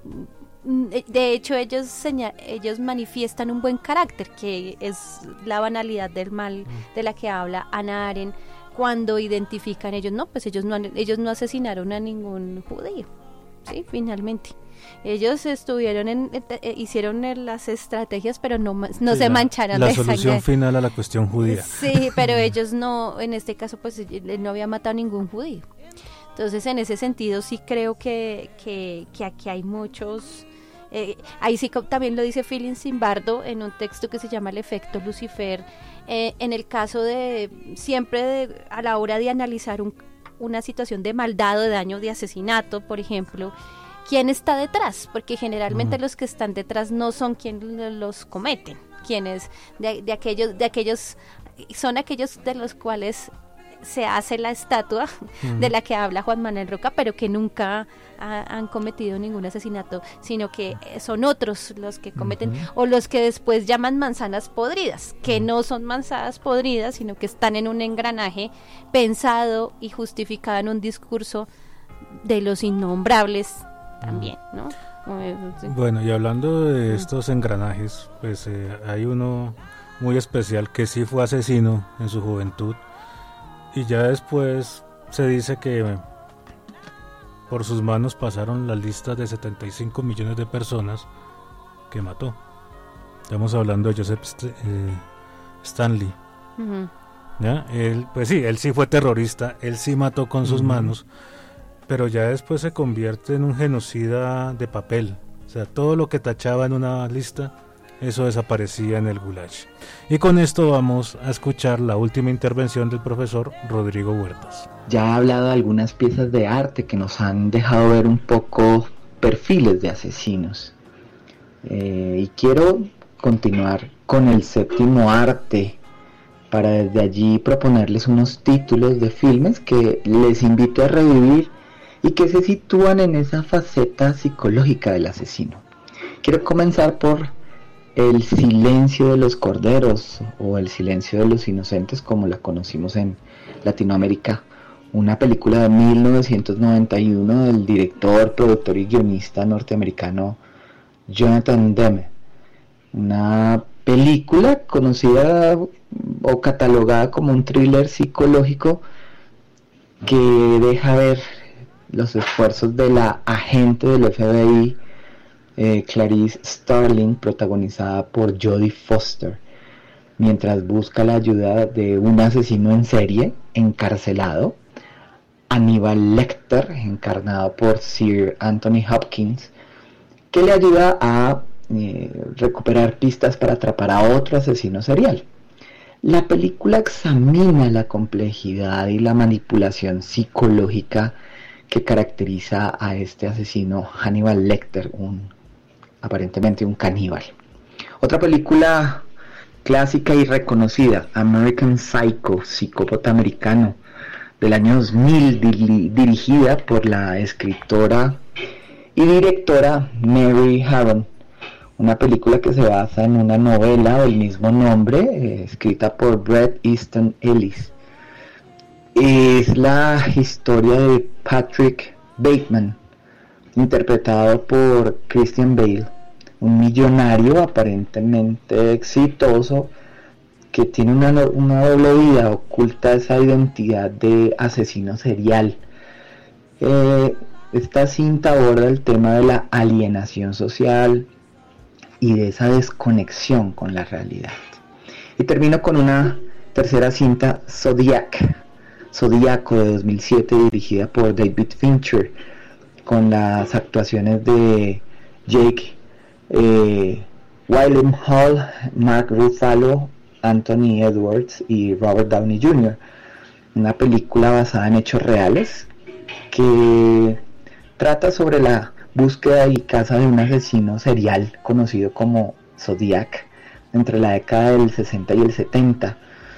de hecho ellos señal, ellos manifiestan un buen carácter, que es la banalidad del mal mm. de la que habla Hannah Arendt, cuando identifican ellos, no, pues ellos no ellos no asesinaron a ningún judío, sí, finalmente. Ellos estuvieron en, eh, hicieron las estrategias, pero no, no sí, se la, mancharon la de solución sangre. Final a la cuestión judía. Sí, pero ellos no, en este caso, pues no había matado a ningún judío. Entonces, en ese sentido, sí creo que, que, que aquí hay muchos... Eh, ahí sí también lo dice Philip Zimbardo en un texto que se llama El efecto Lucifer, eh, en el caso de siempre de, a la hora de analizar un, una situación de maldad o de daño, de asesinato, por ejemplo, ¿quién está detrás? Porque generalmente uh-huh. los que están detrás no son quienes los cometen, quienes de, de aquellos de aquellos son aquellos de los cuales se hace la estatua uh-huh. de la que habla Juan Manuel Roca, pero que nunca ha, han cometido ningún asesinato, sino que son otros los que cometen, uh-huh. o los que después llaman manzanas podridas, que uh-huh. no son manzanas podridas, sino que están en un engranaje pensado y justificado en un discurso de los innombrables uh-huh. también, ¿no? Bueno, y hablando de estos engranajes, pues eh, hay uno muy especial que sí fue asesino en su juventud, y ya después se dice que por sus manos pasaron las listas de setenta y cinco millones de personas que mató. Estamos hablando de Joseph St- eh, Stanley. Uh-huh. ¿Ya? Él, pues sí, él sí fue terrorista, él sí mató con uh-huh. sus manos, pero ya después se convierte en un genocida de papel. O sea, todo lo que tachaba en una lista, eso desaparecía en el Gulag. Y con esto vamos a escuchar la última intervención del profesor Rodrigo Huertas. Ya he hablado de algunas piezas de arte que nos han dejado ver un poco perfiles de asesinos. Eh, y quiero continuar con el séptimo arte para desde allí proponerles unos títulos de filmes que les invito a revivir y que se sitúan en esa faceta psicológica del asesino. Quiero comenzar por El silencio de los corderos o El silencio de los inocentes, como la conocimos en Latinoamérica, una película de mil novecientos noventa y uno del director, productor y guionista norteamericano Jonathan Demme. Una película conocida o catalogada como un thriller psicológico que deja ver los esfuerzos de la agente del F B I Eh, Clarice Starling, protagonizada por Jodie Foster, mientras busca la ayuda de un asesino en serie encarcelado, Hannibal Lecter, encarnado por Sir Anthony Hopkins, que le ayuda a eh, recuperar pistas para atrapar a otro asesino serial. La película examina la complejidad y la manipulación psicológica que caracteriza a este asesino Hannibal Lecter, un aparentemente un caníbal. Otra película clásica y reconocida, American Psycho, psicópata americano, del año dos mil, dir- dirigida por la escritora y directora Mary Harron, una película que se basa en una novela del mismo nombre, eh, escrita por Bret Easton Ellis. Es la historia de Patrick Bateman, interpretado por Christian Bale, un millonario aparentemente exitoso que tiene una, una doble vida, oculta esa identidad de asesino serial. Eh, esta cinta aborda el tema de la alienación social y de esa desconexión con la realidad. Y termino con una tercera cinta, Zodiac, Zodíaco, de dos mil siete, dirigida por David Fincher, con las actuaciones de Jake eh, Gyllenhaal, Mark Ruffalo, Anthony Edwards y Robert Downey junior Una película basada en hechos reales que trata sobre la búsqueda y caza de un asesino serial conocido como Zodiac entre la década del sesenta y el setenta.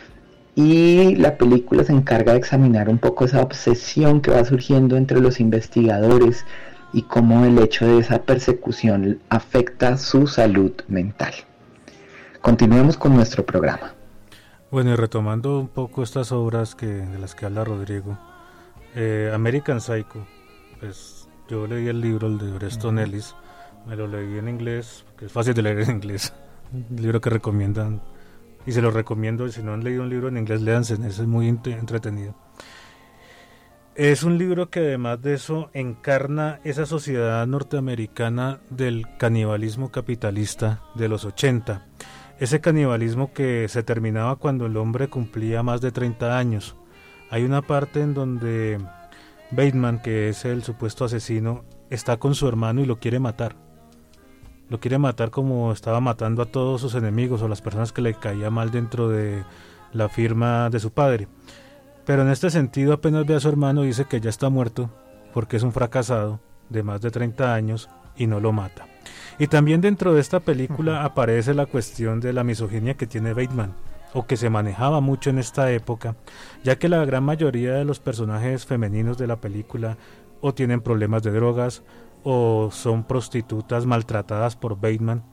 Y la película se encarga de examinar un poco esa obsesión que va surgiendo entre los investigadores y cómo el hecho de esa persecución afecta su salud mental. Continuemos con nuestro programa. Bueno, y retomando un poco estas obras que, de las que habla Rodrigo, eh, American Psycho, pues yo leí el libro, el de Breston uh-huh. Ellis, me lo leí en inglés, que es fácil de leer en inglés, un libro que recomiendan. Y se lo recomiendo, si no han leído un libro en inglés, léanse, ese es muy entretenido. Es un libro que además de eso encarna esa sociedad norteamericana del canibalismo capitalista de los ochenta. Ese canibalismo que se terminaba cuando el hombre cumplía más de treinta años. Hay una parte en donde Bateman, que es el supuesto asesino, está con su hermano y lo quiere matar. Lo quiere matar como estaba matando a todos sus enemigos o las personas que le caía mal dentro de la firma de su padre. Pero en este sentido apenas ve a su hermano y dice que ya está muerto porque es un fracasado de más de treinta años y no lo mata. Y también dentro de esta película uh-huh. aparece la cuestión de la misoginia que tiene Bateman, o que se manejaba mucho en esta época, ya que la gran mayoría de los personajes femeninos de la película o tienen problemas de drogas o son prostitutas maltratadas por Bateman,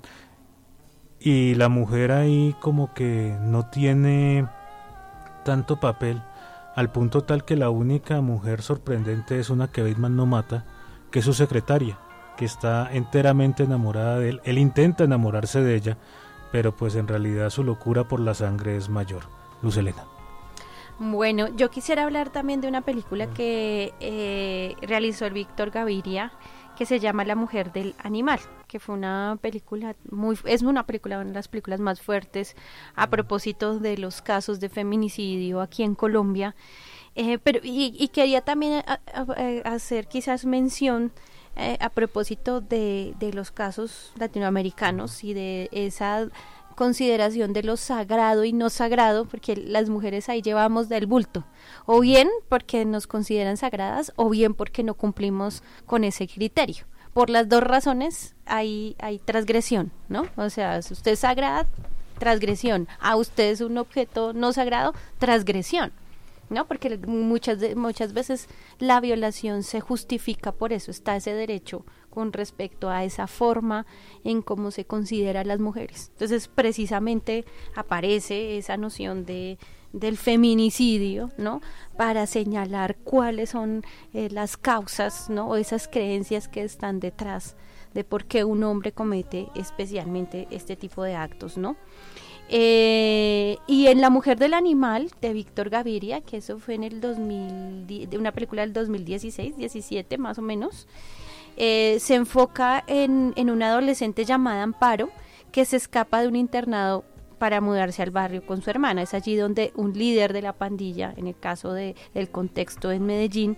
y la mujer ahí como que no tiene tanto papel, al punto tal que la única mujer sorprendente es una que Bateman no mata, que es su secretaria, que está enteramente enamorada de él. Él intenta enamorarse de ella, pero pues en realidad su locura por la sangre es mayor. Luz Helena. Bueno, yo quisiera hablar también de una película que eh, realizó el Víctor Gaviria, que se llama La mujer del animal, que fue una película muy, es una película, una de las películas más fuertes a propósito de los casos de feminicidio aquí en Colombia, eh, pero y, y quería también a, a, hacer quizás mención eh, a propósito de, de los casos latinoamericanos y de esa consideración de lo sagrado y no sagrado, porque las mujeres ahí llevamos del bulto, o bien porque nos consideran sagradas, o bien porque no cumplimos con ese criterio. Por las dos razones hay, hay transgresión, ¿no? O sea, si usted es sagrada, transgresión. A usted es un objeto no sagrado, transgresión, ¿no? Porque muchas, muchas veces la violación se justifica por eso, está ese derecho con respecto a esa forma en cómo se considera a las mujeres. Entonces, precisamente aparece esa noción de del feminicidio, ¿no? Para señalar cuáles son eh, las causas, ¿no? O esas creencias que están detrás de por qué un hombre comete especialmente este tipo de actos, ¿no? Eh, y en La mujer del animal de Víctor Gaviria, que eso fue en el dos mil, de una película del dos mil dieciséis, diecisiete más o menos, eh, se enfoca en, en una adolescente llamada Amparo que se escapa de un internado para mudarse al barrio con su hermana. Es allí donde un líder de la pandilla, en el caso de, del contexto en Medellín,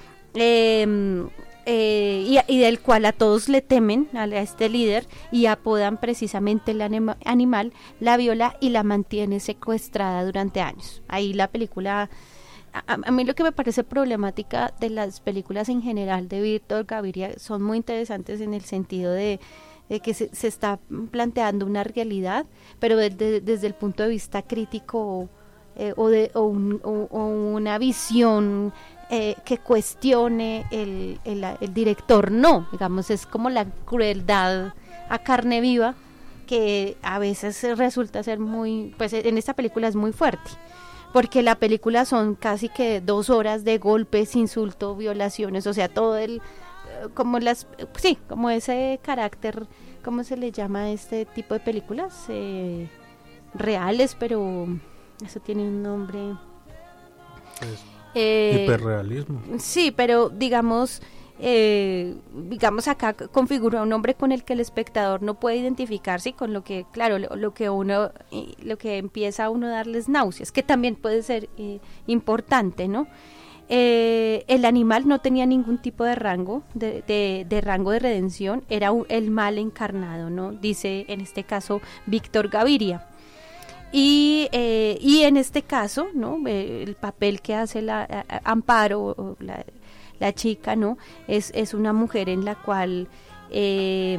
eh, eh, y, y del cual a todos le temen, a, a este líder, y apodan precisamente el anima, animal, la viola y la mantiene secuestrada durante años. Ahí la película, a, a mí lo que me parece problemática de las películas en general de Víctor Gaviria son muy interesantes en el sentido de de que se, se está planteando una realidad, pero desde, desde el punto de vista crítico eh, o, de, o, un, o, o una visión eh, que cuestione el, el, el director, no, digamos, es como la crueldad a carne viva que a veces resulta ser muy, pues en esta película es muy fuerte, porque la película son casi que dos horas de golpes, insultos, violaciones, o sea, todo el como las, sí, como ese carácter, ¿cómo se le llama a este tipo de películas? Eh, reales, pero eso tiene un nombre. Pues, eh, hiperrealismo. Sí, pero digamos, eh, digamos acá configura un hombre con el que el espectador no puede identificarse y con lo que, claro, lo, lo que uno, lo que empieza a uno a darles náuseas, que también puede ser eh, importante, ¿no? Eh, el animal no tenía ningún tipo de rango de, de, de rango de redención, era un, el mal encarnado, ¿no? Dice en este caso Víctor Gaviria, y, eh, y en este caso, ¿no? Eh, el papel que hace la a, a, Amparo, la, la chica, ¿no? Es, es una mujer en la cual eh,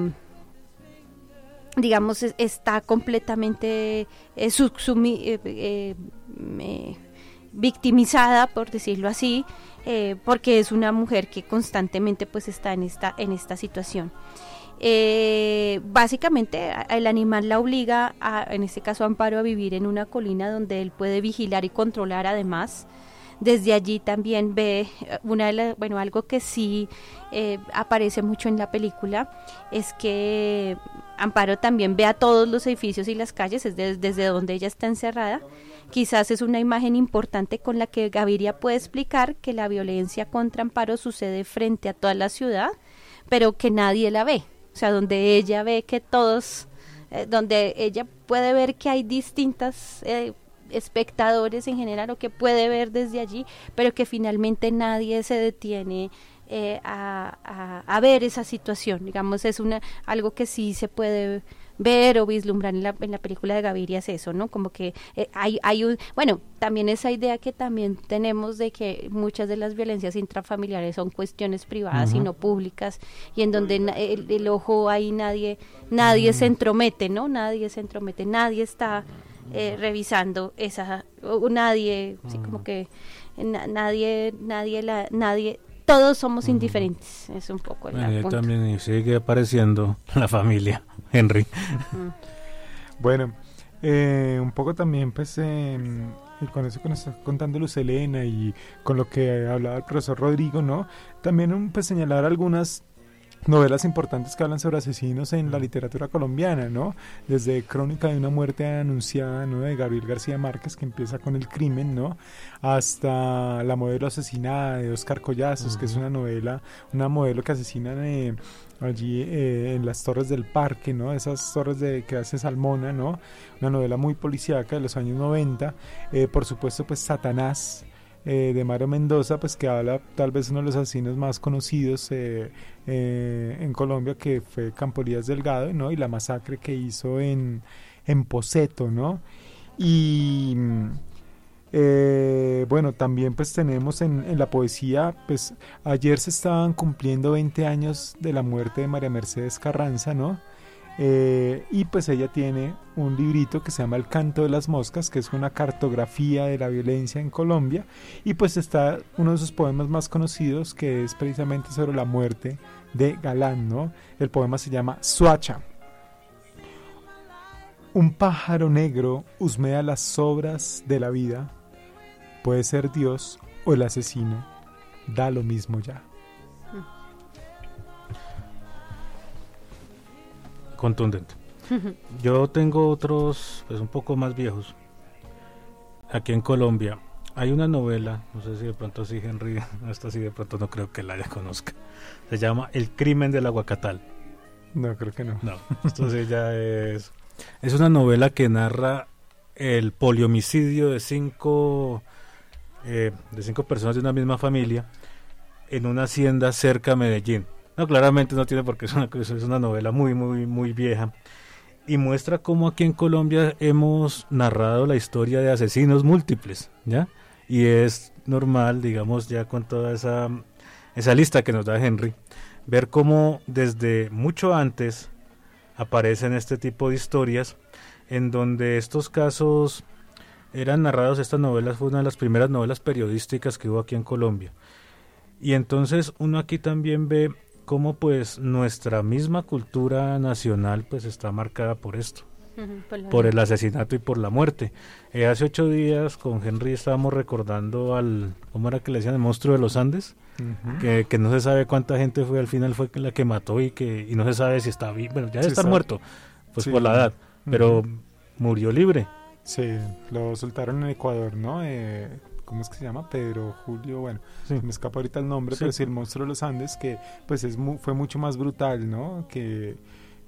digamos es, está completamente eh, subsumi, eh, eh, eh, victimizada, por decirlo así, eh, porque es una mujer que constantemente pues está en esta en esta situación. Eh, básicamente el animal la obliga a, en este caso Amparo, a vivir en una colina donde él puede vigilar y controlar. Además, desde allí también ve una de las, bueno, algo que sí eh, aparece mucho en la película es que Amparo también ve a todos los edificios y las calles, es de, desde donde ella está encerrada. Quizás es una imagen importante con la que Gaviria puede explicar que la violencia contra Amparo sucede frente a toda la ciudad, pero que nadie la ve. O sea, donde ella ve que todos, eh, donde ella puede ver que hay distintas eh, espectadores en general o que puede ver desde allí, pero que finalmente nadie se detiene eh, a, a, a ver esa situación. Digamos, es una algo que sí se puede ver o vislumbrar en la, en la película de Gaviria, es eso, ¿no? Como que eh, hay, hay un, bueno, también esa idea que también tenemos de que muchas de las violencias intrafamiliares son cuestiones privadas uh-huh. y no públicas, y en donde na, el, el ojo ahí nadie, nadie uh-huh. se entromete, ¿no? Nadie se entromete, nadie está eh, revisando esa, o nadie, uh-huh. sí, como que na, nadie, nadie, la, nadie, todos somos uh-huh. indiferentes, es un poco el bueno, punto. También sigue apareciendo la familia, Henry. Uh-huh. Bueno, eh, un poco también pues eh, con eso que nos está contando Luz Helena y con lo que hablaba el profesor Rodrigo, ¿no? También pues señalar algunas novelas importantes que hablan sobre asesinos en la literatura colombiana, ¿no? Desde Crónica de una muerte anunciada, ¿no? De Gabriel García Márquez, que empieza con el crimen, ¿no? Hasta La modelo asesinada de Óscar Collazos, uh-huh. que es una novela, una modelo que asesinan eh, allí eh, en las Torres del Parque, ¿no? Esas torres de que hace Salmona, ¿no? Una novela muy policíaca de los años noventa. Eh, por supuesto, pues Satanás, Eh, de Mario Mendoza, pues que habla tal vez uno de los asesinos más conocidos eh, eh, en Colombia, que fue Campo Elías Delgado, ¿no? Y la masacre que hizo en, en Poseto, ¿no? Y eh, bueno, también pues tenemos en, en la poesía, pues ayer se estaban cumpliendo veinte años de la muerte de María Mercedes Carranza, ¿no? Eh, y pues ella tiene un librito que se llama El canto de las moscas, que es una cartografía de la violencia en Colombia, y pues está uno de sus poemas más conocidos, que es precisamente sobre la muerte de Galán, ¿no? El poema se llama Suacha. Un pájaro negro husmea las sobras de la vida, puede ser Dios o el asesino, da lo mismo ya. Contundente. Yo tengo otros, pues un poco más viejos. Aquí en Colombia hay una novela, no sé si de pronto sí Henry, esta sí de pronto no creo que la haya conozca. Se llama El crimen del Aguacatal. No, creo que no. No, esto sí ya es. Es una novela que narra el polihomicidio de cinco, eh, de cinco personas de una misma familia en una hacienda cerca a Medellín. No, claramente no tiene por qué, es una, es una novela muy, muy, muy vieja, y muestra cómo aquí en Colombia hemos narrado la historia de asesinos múltiples, ¿ya? Y es normal, digamos, ya con toda esa, esa lista que nos da Henry, ver cómo desde mucho antes aparecen este tipo de historias, en donde estos casos eran narrados. Esta novela fue una de las primeras novelas periodísticas que hubo aquí en Colombia, y entonces uno aquí también ve cómo pues nuestra misma cultura nacional pues está marcada por esto, uh-huh, por, por el asesinato y por la muerte. Eh, hace ocho días con Henry estábamos recordando al, ¿cómo era que le decían? El monstruo de los Andes, uh-huh. que, que no se sabe cuánta gente fue, al final fue la que mató y que y no se sabe si está vivo, bueno, ya debe sí estar está. muerto, pues sí, por la edad, uh-huh. pero murió libre. Sí, lo soltaron en Ecuador, ¿no? Eh, ¿Cómo es que se llama? Pedro Julio, bueno, sí. me escapa ahorita el nombre, sí. pero sí, el monstruo de los Andes, que pues es mu- fue mucho más brutal, ¿no? Que,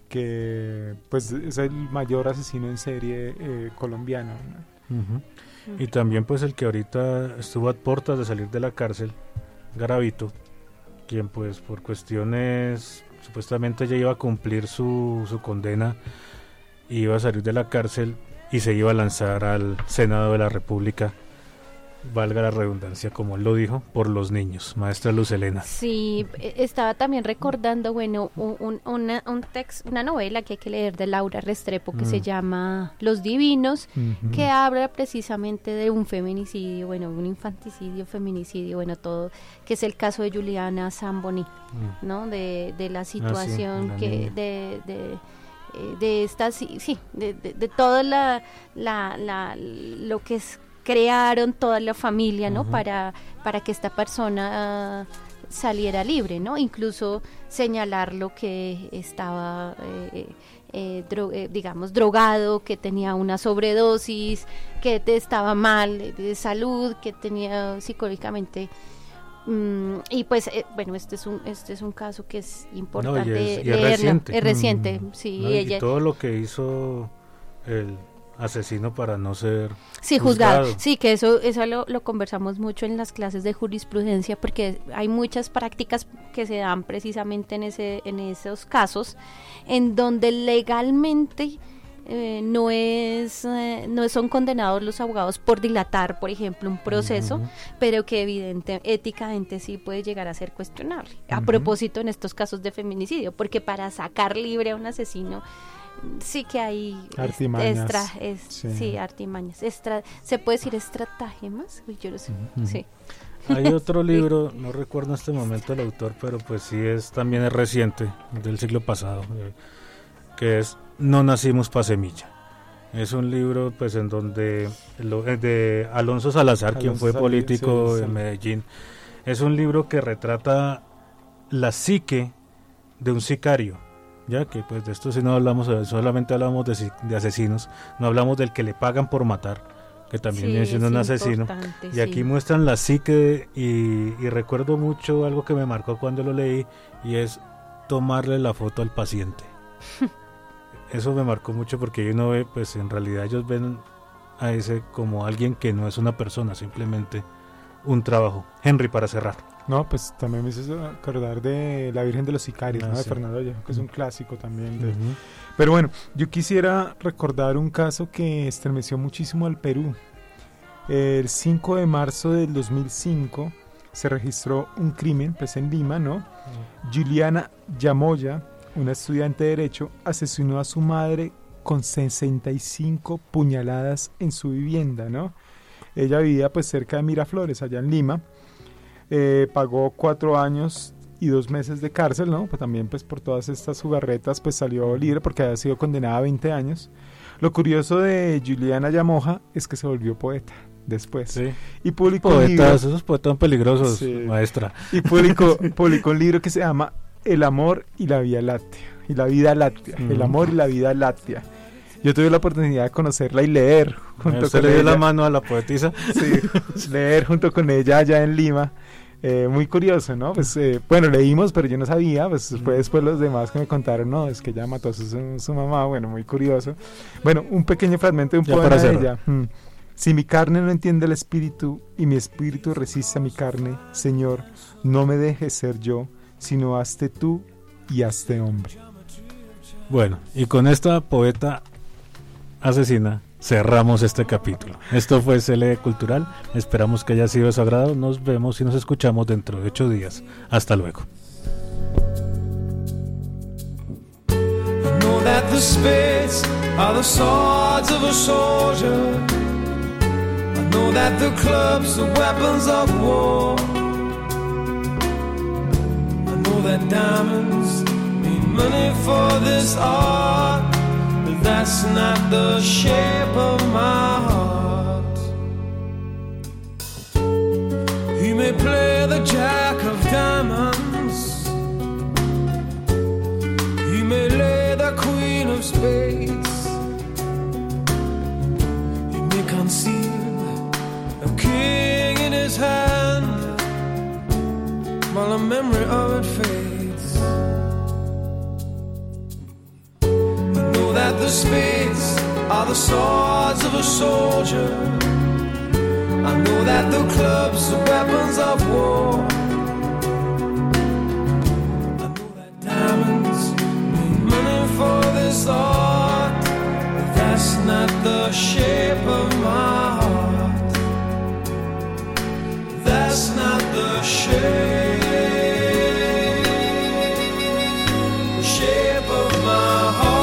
que pues es el mayor asesino en serie eh, colombiano, ¿no? Uh-huh. Uh-huh. Y también pues el que ahorita estuvo a puertas de salir de la cárcel, Garavito, quien pues por cuestiones, supuestamente ya iba a cumplir su, su condena, iba a salir de la cárcel y se iba a lanzar al Senado de la República, valga la redundancia, como él lo dijo, por los niños. Maestra Luz Helena. Sí, estaba también recordando, bueno, un, un, una, un text, una novela que hay que leer de Laura Restrepo que mm. se llama Los Divinos, mm-hmm. que habla precisamente de un feminicidio, bueno, un infanticidio, feminicidio, bueno, todo, que es el caso de Juliana Zamboni, mm. ¿no? De, de la situación ah, sí, que, de, de de esta, sí, sí de, de, de toda la, la, la, lo que es crearon toda la familia, ¿no? Uh-huh. Para para que esta persona uh, saliera libre, ¿no? Incluso señalarlo que estaba, eh, eh, dro- eh, digamos, drogado, que tenía una sobredosis, que te estaba mal de, de salud, que tenía psicológicamente. Mm, y pues eh, bueno, este es un este es un caso que es importante no, y es, y leerlo. Es reciente. Es reciente, mm, sí. No, y ella, todo lo que hizo el asesino para no ser Sí, juzgado. juzgado. Sí, que eso eso lo, lo conversamos mucho en las clases de jurisprudencia, porque hay muchas prácticas que se dan precisamente en ese en esos casos, en donde legalmente eh, no es eh, no son condenados los abogados por dilatar, por ejemplo, un proceso, uh-huh. pero que evidente éticamente sí puede llegar a ser cuestionable. Uh-huh. A propósito en estos casos de feminicidio, porque para sacar libre a un asesino sí que hay artimañas. Estra, es, sí. sí, artimañas. Estra, ¿se puede decir estratagemas? Uy, yo lo sé. Uh-huh. Sí. Hay otro libro, no recuerdo en este momento el autor, pero pues sí es también es reciente, del siglo pasado, eh, que es No nacimos pa' semilla. Es un libro pues en donde lo, de Alonso Salazar, Alonso quien fue Salazar, político sí, sí. en Medellín. Es un libro que retrata la psique de un sicario, ya que pues de esto sí no hablamos, solamente hablamos de, de asesinos, no hablamos del que le pagan por matar, que también sí, es un asesino, y sí. aquí muestran la psique y, y recuerdo mucho algo que me marcó cuando lo leí, y es tomarle la foto al paciente. Eso me marcó mucho porque uno ve, pues en realidad ellos ven a ese como alguien que no es una persona, simplemente un trabajo. Henry, para cerrar. No, pues también me hizo acordar de La Virgen de los Sicarios, ah, ¿no? Sí. de Fernando Vallejo, que es un clásico también. De... Uh-huh. Pero bueno, yo quisiera recordar un caso que estremeció muchísimo al Perú. El cinco de marzo del dos mil cinco se registró un crimen, pues en Lima, ¿no? Uh-huh. Juliana Yamoya, una estudiante de Derecho, asesinó a su madre con sesenta y cinco puñaladas en su vivienda, ¿no? Ella vivía pues cerca de Miraflores, allá en Lima. Eh, pagó cuatro años y dos meses de cárcel, ¿no? Pues también pues por todas estas jugarretas pues salió libre porque había sido condenada a veinte años. Lo curioso de Juliana Yamoja es que se volvió poeta después. Sí. Y publicó poetas, un libro, esos poetas tan peligrosos, sí. maestra. Y publicó, publicó un libro que se llama El amor y la vía láctea, y la vida láctea, mm. el amor y la vida láctea. Yo tuve la oportunidad de conocerla y leer junto ¿Usted con le dio ella. la mano a la poetisa? Sí, leer junto con ella allá en Lima. Eh, muy curioso, ¿no? Pues eh, bueno, leímos, pero yo no sabía, pues fue después los demás que me contaron, no, es que ella mató a su, su mamá, bueno, muy curioso. Bueno, un pequeño fragmento de un ya poema de ella. Hmm. Si mi carne no entiende el espíritu y mi espíritu resiste a mi carne, Señor, no me dejes ser yo, sino hazte tú y hazte hombre. Bueno, y con esta poeta asesina cerramos este capítulo. Esto fue C L E Cultural, esperamos que haya sido de su agrado. Nos vemos y nos escuchamos dentro de ocho días. Hasta luego. I know that the spades are the swords of a soldier. I know that the clubs are weapons of war. I know that diamonds mean money for this art, but that's not the shape of my heart. He may play the jack of diamonds, he may lay the queen of spades, he may conceal a king in his hand while the memory of it fades. That the spades are the swords of a soldier. I know that the clubs are weapons of war. I know that diamonds mean money for this art, but that's not the shape of my heart. That's not the shape, the shape of my heart.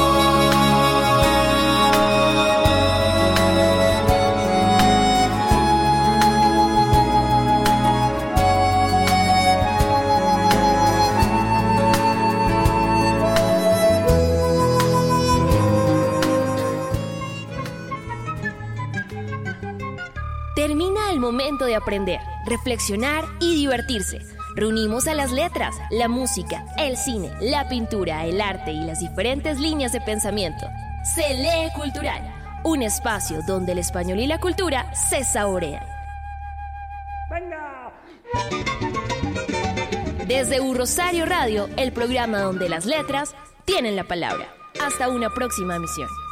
Termina el momento de aprender, reflexionar y divertirse. Reunimos a las letras, la música, el cine, la pintura, el arte y las diferentes líneas de pensamiento. C L E Cultural, un espacio donde el español y la cultura se saborean. ¡Venga! Desde U Rosario Radio, el programa donde las letras tienen la palabra. Hasta una próxima emisión.